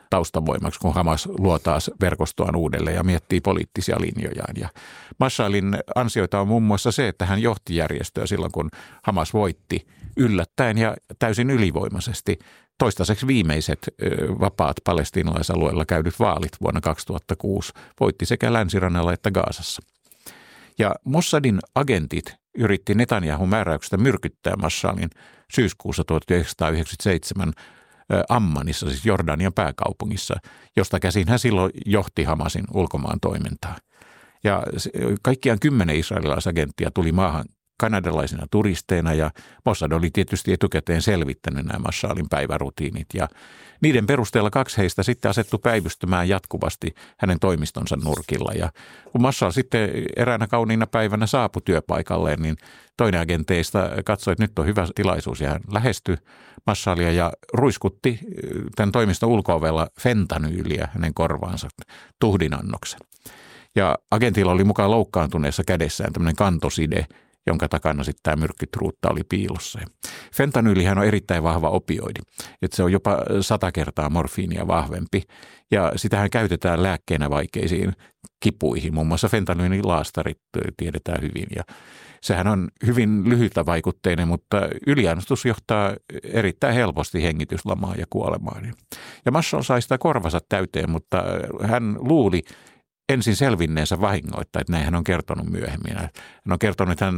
taustavoimaksi, kun Hamas luo taas verkostoaan uudelleen ja miettii poliittisia linjojaan. Ja Mashalin ansioita on muun muassa se, että hän johti järjestöä silloin, kun Hamas voitti yllättäen ja täysin ylivoimaisesti toistaiseksi viimeiset vapaat palestiinalaisalueella käydyt vaalit vuonna kaksituhattakuusi, voitti sekä länsirannalla että Gazassa. Ja Mossadin agentit yritti Netanyahun määräyksestä myrkyttää Mashalin syyskuussa tuhatyhdeksänsataayhdeksänkymmentäseitsemän Ammanissa, siis Jordanian pääkaupungissa, josta käsin hän silloin johti Hamasin ulkomaan toimintaa. Ja kaikkiaan kymmenen israelilaisagenttia tuli maahan kanadalaisina turisteina ja Mossad oli tietysti etukäteen selvittänyt nämä Mashalin päivärutiinit ja niiden perusteella kaksi heistä sitten asettui päivystymään jatkuvasti hänen toimistonsa nurkilla. Ja kun Mashal sitten eräänä kauniina päivänä saapui työpaikalleen, niin toinen agenteista katsoi, että nyt on hyvä tilaisuus ja hän lähestyi Mashalia ja ruiskutti tämän toimiston ulko-ovella fentanyyliä hänen korvaansa tuhdinannoksen. Ja agentilla oli mukaan loukkaantuneessa kädessään tämmöinen kantoside, jonka takana sitten tämä myrkkytruutta oli piilossa. Fentanyylihän on erittäin vahva opioidi, että se on jopa sata kertaa morfiinia vahvempi ja sitähän käytetään lääkkeenä vaikeisiin kipuihin. Muun muassa fentanyyliilaastarit tiedetään hyvin ja sehän on hyvin lyhytavaikutteinen, mutta yliannostus johtaa erittäin helposti hengityslamaan ja kuolemaan. Ja Mashal sai sitä korvansa täyteen, mutta hän luuli ensin selvinneensä vahingoittaa, että näin hän on kertonut myöhemmin. Hän on kertonut, että hän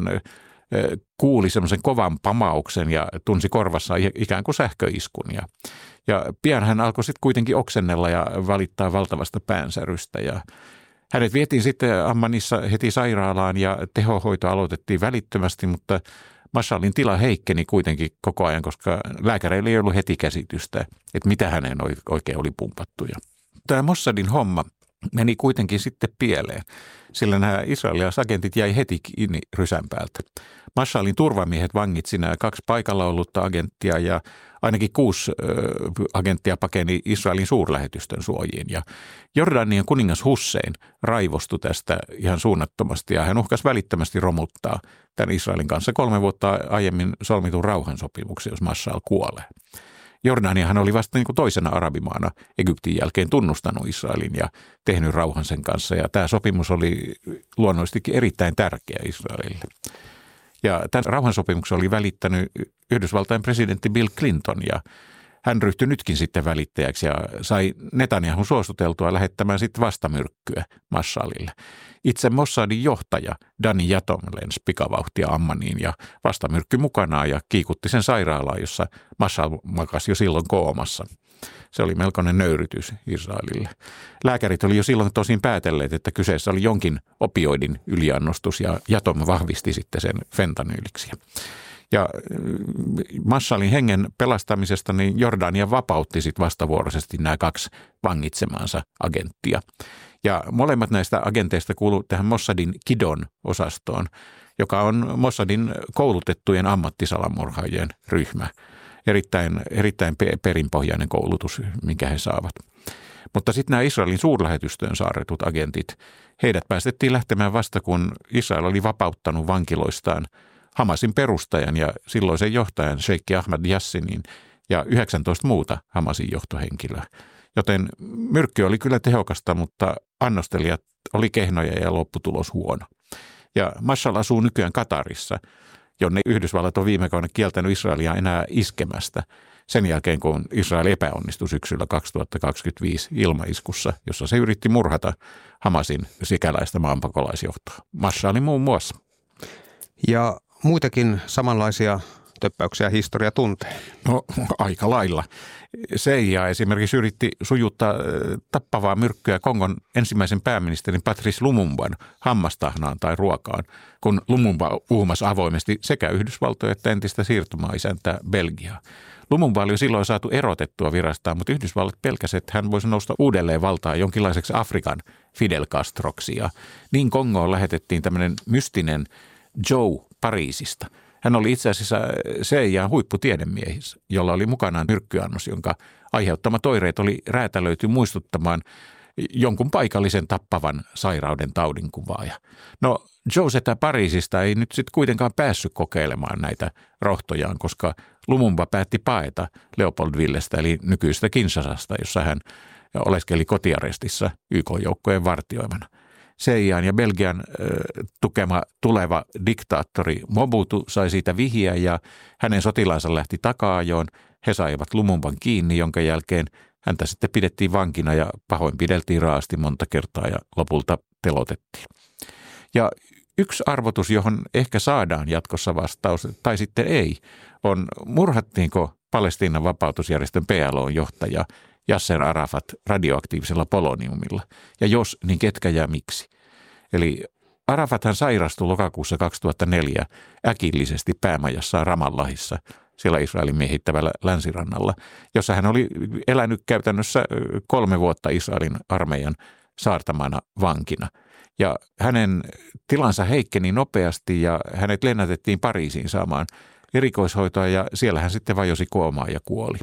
kuuli semmoisen kovan pamauksen ja tunsi korvassa ikään kuin sähköiskun. Ja, ja pian hän alkoi sitten kuitenkin oksennella ja valittaa valtavasta päänsärystä. Ja hänet vietiin sitten Ammanissa heti sairaalaan ja tehohoito aloitettiin välittömästi, mutta Mashalin tila heikkeni kuitenkin koko ajan, koska lääkäreillä ei ollut heti käsitystä, että mitä hänen oikein oli pumpattu. Ja tämä Mossadin homma meni kuitenkin sitten pieleen, sillä nämä israelilaisagentit jäi heti kiinni rysän päältä. Mashalin turvamiehet vangitsi nämä kaksi paikalla ollutta agenttia ja ainakin kuusi ö, agenttia pakeni Israelin suurlähetystön suojiin. Ja Jordanian kuningas Hussein raivostui tästä ihan suunnattomasti ja hän uhkasi välittömästi romuttaa tämän Israelin kanssa kolme vuotta aiemmin solmitun rauhansopimuksen, jos Mashal kuolee. Jordaniahan oli vasta niin kuin toisena arabimaana Egyptin jälkeen tunnustanut Israelin ja tehnyt rauhan sen kanssa. Ja tämä sopimus oli luonnollisestikin erittäin tärkeä Israelille. Ja tämän rauhansopimuksen oli välittänyt Yhdysvaltain presidentti Bill Clinton ja hän ryhtyi nytkin sitten välittäjäksi ja sai Netanyahun suostuteltua lähettämään sitten vastamyrkkyä Mashalille. Itse Mossadin johtaja Dani Yatom lensi pikavauhtia Ammaniin ja vastamyrkky mukanaan ja kiikutti sen sairaalaan, jossa Mashal makasi jo silloin koomassa. Se oli melkoinen nöyrytys Israelille. Lääkärit oli jo silloin tosin päätelleet, että kyseessä oli jonkin opioidin yliannostus ja Yatom vahvisti sitten sen fentanyyliksi. Ja Mashalin hengen pelastamisesta niin Jordania vapautti sitten vastavuoroisesti nämä kaksi vangitsemaansa agenttia. Ja molemmat näistä agenteista kuuluu tähän Mossadin Kidon osastoon, joka on Mossadin koulutettujen ammattisalamurhaajien ryhmä. Erittäin, erittäin perinpohjainen koulutus, minkä he saavat. Mutta sitten nämä Israelin suurlähetystöön saarretut agentit, heidät päästettiin lähtemään vasta kun Israel oli vapauttanut vankiloistaan Hamasin perustajan ja silloisen johtajan Sheikh Ahmad Yassinin ja yhdeksäntoista muuta Hamasin johtohenkilöä. Joten myrkky oli kyllä tehokasta, mutta annostelijat oli kehnoja ja lopputulos huono. Ja Mashal asuu nykyään Katarissa, jonne Yhdysvallat on viime kaudella kieltänyt Israelia enää iskemästä sen jälkeen, kun Israel epäonnistui syksyllä kaksituhattakaksikymmentäviisi ilmaiskussa, jossa se yritti murhata Hamasin sikäläistä maanpakolaisjohtoa. Mashalin muun muassa. Ja muitakin samanlaisia töppäyksiä historia tuntee. No aika lailla. C I A esimerkiksi yritti sujuttaa tappavaa myrkkyä Kongon ensimmäisen pääministerin Patrice Lumumban hammastahnaan tai ruokaan, kun Lumumba uhmasi avoimesti sekä Yhdysvaltoja että entistä siirtomaisäntää Belgiaa. Lumumba oli jo silloin saatu erotettua virastaan, mutta Yhdysvallat pelkäsi, että hän voisi nousta uudelleen valtaan jonkinlaiseksi Afrikan Fidel Castroksi. Ja niin Kongoon lähetettiin tämmöinen mystinen Joe Pariisista. Hän oli itse asiassa C I A:n huipputiedemiehissä, jolla oli mukanaan myrkkyannos, jonka aiheuttamat oireet oli räätälöity muistuttamaan jonkun paikallisen tappavan sairauden taudinkuvaaja. No Joseta Pariisista ei nyt sitten kuitenkaan päässyt kokeilemaan näitä rohtojaan, koska Lumumba päätti paeta Leopoldvillestä eli nykyistä Kinshasasta, jossa hän ja oleskeli kotiarestissa Y K-joukkojen vartioimana. C I A:n ja Belgian äh, tukema tuleva diktaattori Mobutu sai siitä vihjeä ja hänen sotilaansa lähti taka-ajoon. He saivat Lumumban kiinni, jonka jälkeen häntä sitten pidettiin vankina ja pahoinpideltiin raasti monta kertaa ja lopulta telotettiin. Ja yksi arvotus, johon ehkä saadaan jatkossa vastaus, tai sitten ei, on murhattiinko Palestiinan vapautusjärjestön P L O:n johtaja Yasser Arafat radioaktiivisella poloniumilla, ja jos, niin ketkä ja miksi. Eli Arafathan sairastui lokakuussa kaksituhattaneljä äkillisesti päämajassaan Ramallahissa, siellä Israelin miehittävällä länsirannalla, jossa hän oli elänyt käytännössä kolme vuotta Israelin armeijan saartamana vankina. Ja hänen tilansa heikkeni nopeasti ja hänet lennätettiin Pariisiin saamaan erikoishoitoa ja siellä hän sitten vajosi koomaan ja kuoli.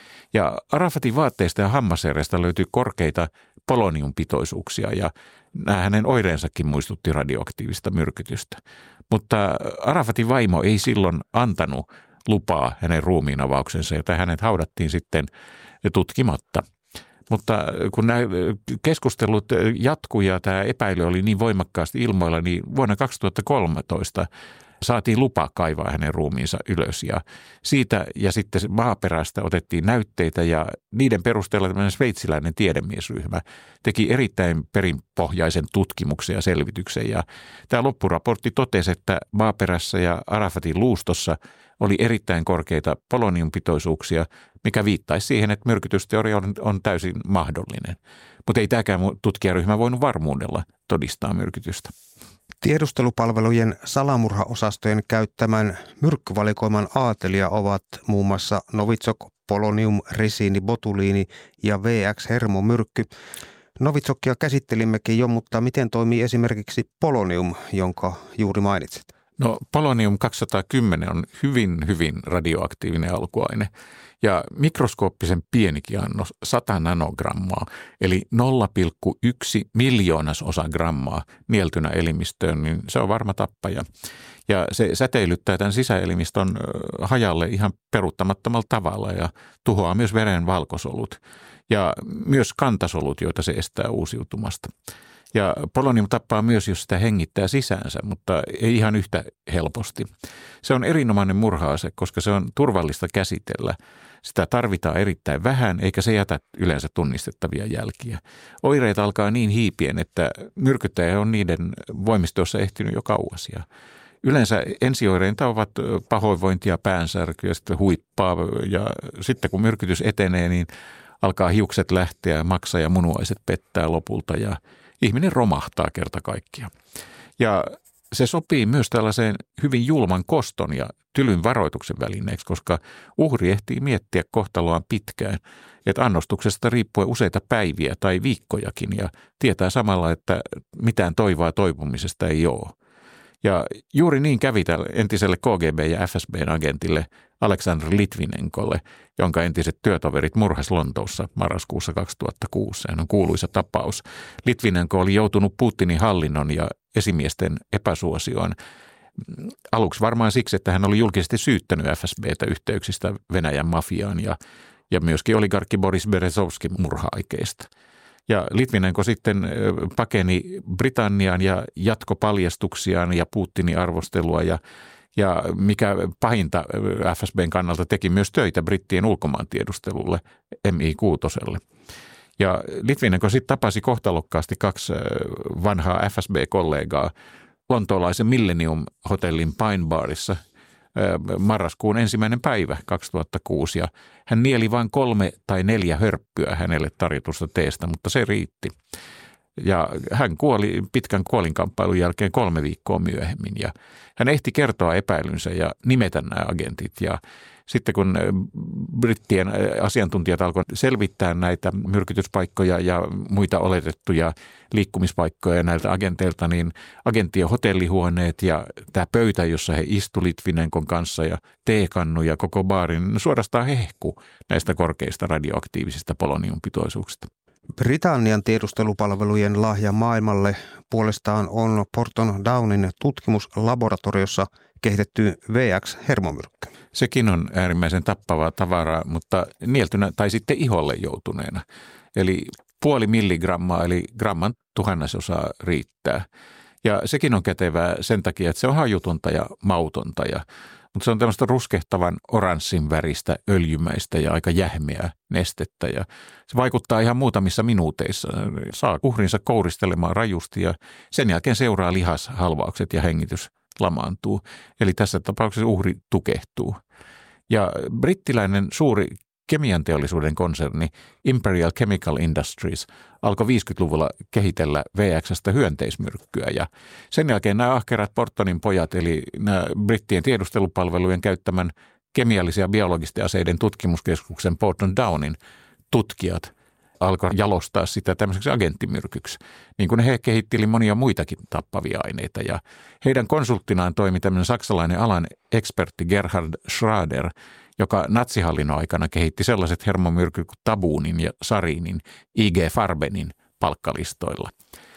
Ja Arafatin vaatteista ja hammasherrestä löytyi korkeita poloniumpitoisuuksia ja nämä hänen oireensakin muistutti radioaktiivista myrkytystä. Mutta Arafatin vaimo ei silloin antanut lupaa hänen ruumiinavauksensa, jota hänet haudattiin sitten tutkimatta. Mutta kun nämä keskustelut jatkui ja tämä epäily oli niin voimakkaasti ilmoilla, niin vuonna kaksituhattakolmetoista saatiin lupa kaivaa hänen ruumiinsa ylös ja siitä ja sitten maaperästä otettiin näytteitä ja niiden perusteella tämmöinen sveitsiläinen tiedemiesryhmä teki erittäin perinpohjaisen tutkimuksen ja selvityksen ja tämä loppuraportti totesi, että maaperässä ja Arafatin luustossa oli erittäin korkeita poloniumpitoisuuksia, mikä viittaisi siihen, että myrkytysteoria on, on täysin mahdollinen. Mutta ei tämäkään tutkijaryhmä voinut varmuudella todistaa myrkytystä. Tiedustelupalvelujen salamurhaosastojen käyttämän myrkkyvalikoiman aatelia ovat muun muassa Novichok, polonium, risiini, botuliini ja V X-hermomyrkky. Novichokia käsittelimmekin jo, mutta miten toimii esimerkiksi polonium, jonka juuri mainitsit? No polonium kaksisataakymmenen on hyvin, hyvin radioaktiivinen alkuaine ja mikroskooppisen pienikin annos sata nanogrammaa eli nolla pilkku yksi miljoonasosa grammaa nieltynä elimistöön, niin se on varma tappaja. Ja se säteilyttää tämän sisäelimistön hajalle ihan peruuttamattomalla tavalla ja tuhoaa myös veren valkosolut ja myös kantasolut, joita se estää uusiutumasta. Ja polonium tappaa myös, jos sitä hengittää sisäänsä, mutta ei ihan yhtä helposti. Se on erinomainen murha-ase, koska se on turvallista käsitellä. Sitä tarvitaan erittäin vähän, eikä se jätä yleensä tunnistettavia jälkiä. Oireet alkaa niin hiipien, että myrkyttäjä on niiden voimistossa ehtinyt jo kauas. Ja yleensä ensioireita ovat pahoinvointia, päänsärky ja sitten huippaa. Ja sitten kun myrkytys etenee, niin alkaa hiukset lähteä, maksa ja munuaiset pettää lopulta ja ihminen romahtaa kerta kaikkiaan. Ja se sopii myös tällaiseen hyvin julman koston ja tylyn varoituksen välineeksi, koska uhri ehtii miettiä kohtaloaan pitkään, että annostuksesta riippuen useita päiviä tai viikkojakin ja tietää samalla, että mitään toivoa toipumisesta ei ole. Ja juuri niin kävi tälle entiselle K G B ja F S B:n agentille Aleksandr Litvinenkolle, jonka entiset työtoverit murhasi Lontoossa marraskuussa kaksituhattakuusi. Se on kuuluisa tapaus. Litvinenko oli joutunut Putinin hallinnon ja esimiesten epäsuosioon. Aluksi varmaan siksi, että hän oli julkisesti syyttänyt F S B:tä yhteyksistä Venäjän mafiaan ja, ja myöskin oligarkki Boris Berezovskin murha-aikeista. Ja Litvinenko sitten pakeni Britanniaan ja jatko paljastuksiaan ja Putinin arvostelua ja, ja mikä pahinta F S B:n kannalta teki myös töitä brittien ulkomaantiedustelulle M I kuusi. Ja Litvinenko sitten tapasi kohtalokkaasti kaksi vanhaa F S B-kollegaa lontoolaisen Millennium-hotellin Pine Barissa marraskuun ensimmäinen päivä kaksituhattakuusi ja hän nieli vain kolme tai neljä hörppyä hänelle tarjotusta teestä, mutta se riitti. Ja hän kuoli pitkän kuolinkamppailun jälkeen kolme viikkoa myöhemmin ja hän ehti kertoa epäilynsä ja nimetä nämä agentit ja sitten kun brittien asiantuntijat alkoivat selvittää näitä myrkytyspaikkoja ja muita oletettuja liikkumispaikkoja näiltä agenteilta, niin agenttien hotellihuoneet ja tämä pöytä, jossa he istuivat Litvinenkon kanssa ja teekannu ja koko baarin, suorastaan hehku näistä korkeista radioaktiivisista poloniumpitoisuuksista. Britannian tiedustelupalvelujen lahja maailmalle puolestaan on Porton Downin tutkimuslaboratoriossa kehitetty V X-hermomyrkky. Sekin on äärimmäisen tappavaa tavaraa, mutta nieltynä tai sitten iholle joutuneena. Eli puoli milligrammaa eli gramman tuhannesosaa riittää. Ja sekin on kätevää sen takia, että se on hajutonta ja mautonta, ja, mutta se on tämmöistä ruskehtavan oranssin väristä, öljymäistä ja aika jähmeää nestettä. Ja se vaikuttaa ihan muutamissa minuuteissa. Saa uhrinsa kouristelemaan rajusti ja sen jälkeen seuraa lihashalvaukset ja hengitys lamaantuu. Eli tässä tapauksessa uhri tukehtuu. Ja brittiläinen suuri kemianteollisuuden konserni Imperial Chemical Industries alkoi viisikymmentäluvulla kehitellä V X:stä hyönteismyrkkyä, ja sen jälkeen nämä ahkerat Portonin pojat, eli nämä brittien tiedustelupalvelujen käyttämän kemiallisia ja biologisten aseiden tutkimuskeskuksen Porton Downin tutkijat alkoi jalostaa sitä tämmöiseksi agenttimyrkyksi, niin kuin he kehitteli monia muitakin tappavia aineita, ja heidän konsulttinaan toimi tämmöinen saksalainen alan ekspertti Gerhard Schrader, joka natsihallinnon aikana kehitti sellaiset hermomyrkyt kuin tabuunin ja sariinin I G Farbenin palkkalistoilla.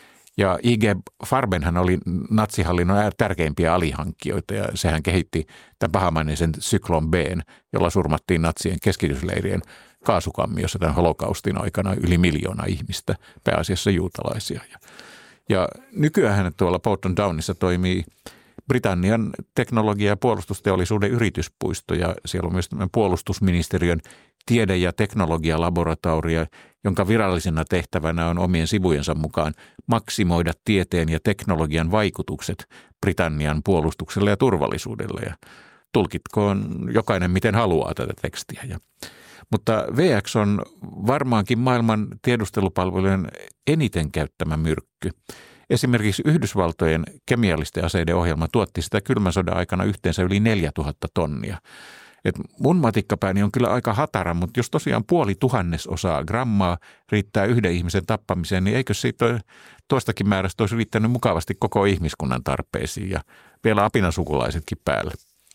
Ja I G Farbenhan oli natsihallinnon tärkeimpiä alihankkijoita, ja sehän kehitti tämän pahamaineisen syklon B:n, jolla surmattiin natsien keskitysleirien kaasukammiossa tämän holokaustin aikana yli miljoona ihmistä, pääasiassa juutalaisia. Ja, ja nykyään tuolla Porton Downissa toimii Britannian teknologia- ja puolustusteollisuuden yrityspuisto, ja siellä on myös puolustusministeriön tiede- ja teknologialaboratorio, jonka virallisena tehtävänä on omien sivujensa mukaan maksimoida tieteen ja teknologian vaikutukset Britannian puolustukselle ja turvallisuudelle. Ja tulkitkoon jokainen miten haluaa tätä tekstiä. Ja, mutta V X on varmaankin maailman tiedustelupalvelujen eniten käyttämä myrkky. Esimerkiksi Yhdysvaltojen kemiallisten aseiden ohjelma tuotti sitä kylmän sodan aikana yhteensä yli neljätuhatta tonnia. Et mun matikkapääni on kyllä aika hatara, mutta jos tosiaan puoli tuhannesosaa grammaa riittää yhden ihmisen tappamiseen, niin eikö siitä toistakin määrästä olisi riittänyt mukavasti koko ihmiskunnan tarpeisiin ja vielä apinasukulaisetkin päälle.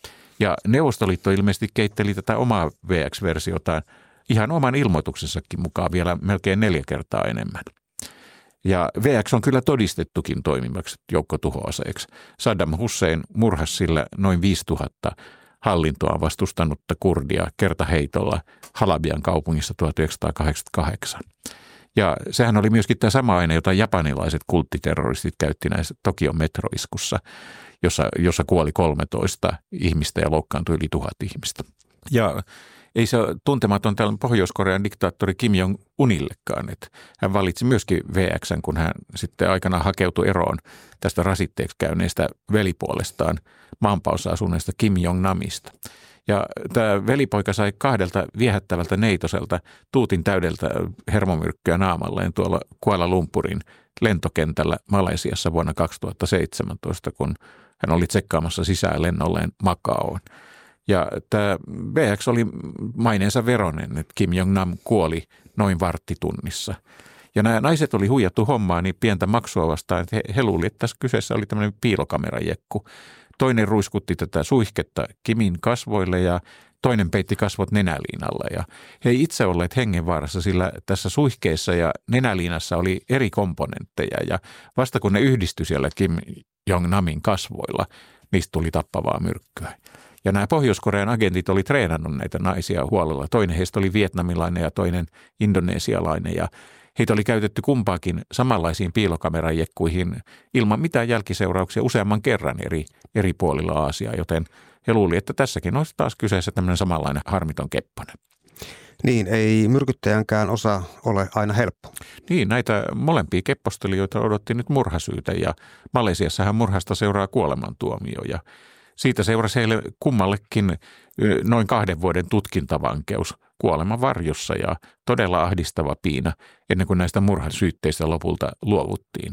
Ja Neuvostoliitto ilmeisesti keitteli tätä omaa V X-versiotaan ihan oman ilmoituksensakin mukaan vielä melkein neljä kertaa enemmän. Ja V X on kyllä todistettukin toimivaksi joukkotuhoaseeksi. Saddam Hussein murhasi sillä noin viisituhatta hallintoa vastustanutta kurdia kertaheitolla Halabian kaupungissa tuhatyhdeksänsataakahdeksankymmentäkahdeksan. Ja sehän oli myöskin tämä sama aine, jota japanilaiset kulttiterroristit käytti näissä Tokion metroiskussa, jossa, jossa kuoli kolmetoista ihmistä ja loukkaantui yli tuhat ihmistä. Ja ei se ole tuntematon tällainen Pohjois-Korean diktaattori Kim Jong-unillekaan, että hän valitsi myöskin V X:n, kun hän sitten aikanaan hakeutui eroon tästä rasitteeksi käyneestä velipuolestaan maanpaossa asuneesta Kim Jong-namista. Ja tämä velipoika sai kahdelta viehättävältä neitoselta tuutin täydeltä hermomyrkkyä naamalleen tuolla Kuala Lumpurin lentokentällä Malesiassa vuonna kaksituhattaseitsemäntoista, kun hän oli tsekkaamassa sisään lennolleen Macaoon. Ja tämä V X oli maineensa veronen, että Kim Jong-nam kuoli noin varttitunnissa. Ja nämä naiset oli huijattu hommaan niin pientä maksua vastaan, että he, he luulivat, että tässä kyseessä oli tämmöinen piilokamerajekku. Toinen ruiskutti tätä suihketta Kimin kasvoille ja toinen peitti kasvot nenäliinalla. Ja he ei itse olleet hengenvaarassa, sillä tässä suihkeessa ja nenäliinassa oli eri komponentteja. Ja vasta kun ne yhdistyi siellä Kim Jong-namin kasvoilla, niistä tuli tappavaa myrkkyä. Ja nämä Pohjois-Korean agentit oli treenannut näitä naisia huolella. Toinen heistä oli vietnamilainen ja toinen indonesialainen, ja heitä oli käytetty kumpaakin samanlaisiin piilokamerajekkuihin ilman mitään jälkiseurauksia useamman kerran eri, eri puolilla Aasiaa, joten he luuli, että tässäkin olisi taas kyseessä tämmöinen samanlainen harmiton kepponen. Niin, ei myrkyttäjänkään osa ole aina helppo. Niin, näitä molempia keppostelijoita odotti nyt murhasyytä, ja Malesiassahan murhasta seuraa kuolemantuomio, ja siitä seurasi heille kummallekin noin kahden vuoden tutkintavankeus kuoleman varjossa ja todella ahdistava piina ennen kuin näistä murhasyytteistä lopulta luovuttiin.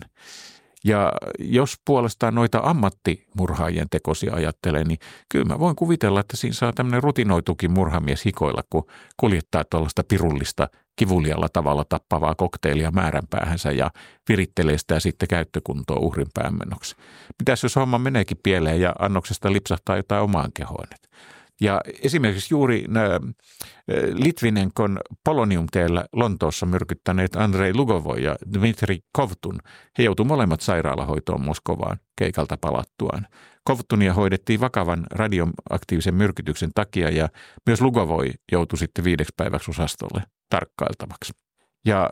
Ja jos puolestaan noita ammattimurhaajien tekosia ajattelee, niin kyllä mä voin kuvitella, että siinä saa tämmöinen rutinoitukin murhamies hikoilla, kun kuljettaa tuollaista pirullista kivulialla tavalla tappavaa kokteilia määränpäähänsä ja virittelee sitä sitten käyttökuntoon uhrin päämenoksi. Mitäs jos homma meneekin pieleen ja annoksesta lipsahtaa jotain omaan kehoon? Ja esimerkiksi juuri nämä Litvinenkon poloniumteellä Lontoossa myrkyttäneet Andrei Lugovoi ja Dmitri Kovtun, he joutuivat molemmat sairaalahoitoon Moskovaan keikalta palattuaan. Kovtunia hoidettiin vakavan radioaktiivisen myrkytyksen takia ja myös Lugovoi joutui sitten viideksi päiväksi osastolle tarkkailtavaksi. Ja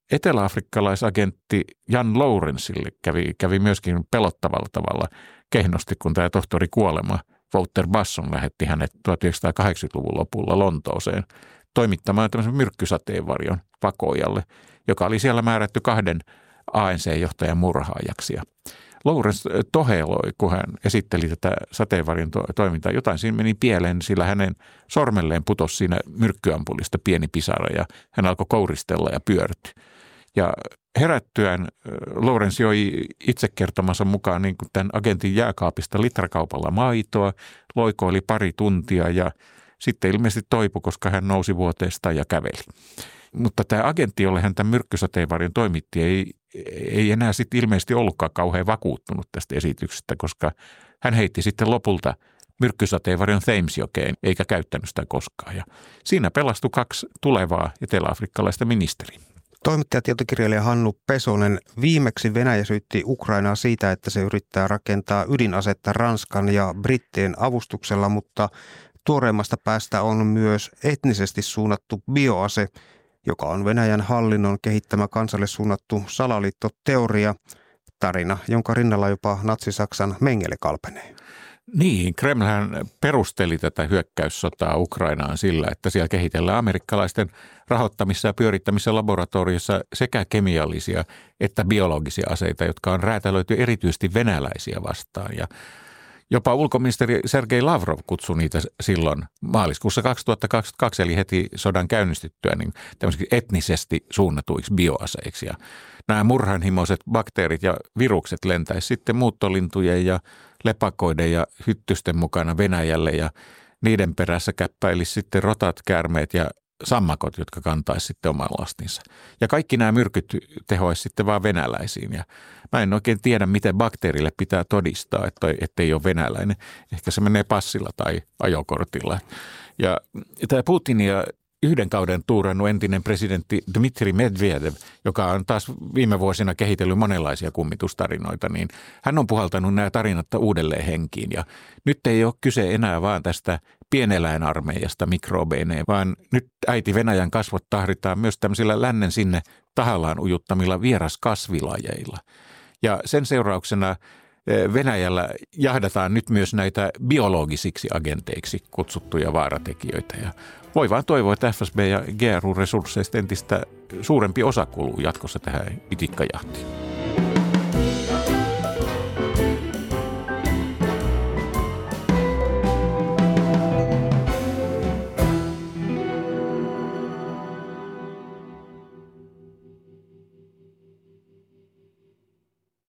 eteläafrikkalaisagentti Jan Lourensille kävi, kävi myöskin pelottavalla tavalla kehnosti, kun tämä tohtori kuolema Wouter Basson lähetti hänet tuhatyhdeksänsataakahdeksankymmentäluvun lopulla Lontooseen toimittamaan tämmöisen myrkkysateenvarjon vakoijalle, joka oli siellä määrätty kahden A N C-johtajan murhaajaksi. Lourens toheloi, kun hän esitteli tätä sateenvarjon to- toimintaa. Jotain siinä meni pieleen, sillä hänen sormelleen putosi siinä myrkkyampulista pieni pisara ja hän alkoi kouristella ja pyörtyi. Ja herättyään Lourens joi itse kertomansa mukaan niin kuin tämän agentin jääkaapista litrakaupalla maitoa, loikoili pari tuntia ja sitten ilmeisesti toipui, koska hän nousi vuoteesta ja käveli. Mutta tämä agentti, jolle hän tämän myrkkysateenvarjon toimitti, ei, ei enää sitten ilmeisesti ollutkaan kauhean vakuuttunut tästä esityksestä, koska hän heitti sitten lopulta myrkkysateenvarjon Thamesjokeen, eikä käyttänyt sitä koskaan. Ja siinä pelastui kaksi tulevaa eteläafrikkalaista ministeriä. Toimittaja tietokirjailija Hannu Pesonen, viimeksi Venäjä syytti Ukrainaa siitä, että se yrittää rakentaa ydinasetta Ranskan ja Brittien avustuksella, mutta tuoreimmasta päästä on myös etnisesti suunnattu bioase, joka on Venäjän hallinnon kehittämä kansalle suunnattu salaliittoteoria, tarina, jonka rinnalla jopa natsi-Saksan Mengele kalpenee. Niin, Kremlhän perusteli tätä hyökkäyssotaa Ukrainaan sillä, että siellä kehitellään amerikkalaisten rahoittamissa ja pyörittämissä laboratoriossa sekä kemiallisia että biologisia aseita, jotka on räätälöity erityisesti venäläisiä vastaan. Ja jopa ulkoministeri Sergei Lavrov kutsui niitä silloin maaliskuussa kaksituhattakaksikymmentäkaksi, eli heti sodan käynnistyttyä, niin tämmöisiksi etnisesti suunnatuiksi bioaseiksi. Ja nämä murhanhimoiset bakteerit ja virukset lentäisi sitten muuttolintujen ja lepakoiden ja hyttysten mukana Venäjälle ja niiden perässä käppäilisi sitten rotat, käärmeet ja sammakot, jotka kantaisi sitten oman lastinsa. Ja kaikki nämä myrkyt tehoisi sitten vaan venäläisiin. Ja mä en oikein tiedä, miten bakteerille pitää todistaa, että ettei ole venäläinen. Ehkä se menee passilla tai ajokortilla. Ja tämä Putin ja yhden kauden tuurannut entinen presidentti Dmitri Medvedev, joka on taas viime vuosina kehitellyt monenlaisia kummitustarinoita, niin hän on puhaltanut nämä tarinat uudelleen henkiin. Ja nyt ei ole kyse enää vaan tästä pieneläinarmeijasta mikrobeineen, vaan nyt äiti Venäjän kasvot tahritaan myös tämmöisillä lännen sinne tahallaan ujuttamilla vieraskasvilajeilla. Ja sen seurauksena Venäjällä jahdataan nyt myös näitä biologisiksi agenteiksi kutsuttuja vaaratekijöitä. Ja voi vaan toivoa, että F S B ja G R U-resursseista entistä suurempi osa kuluu jatkossa tähän itikkajahtiin.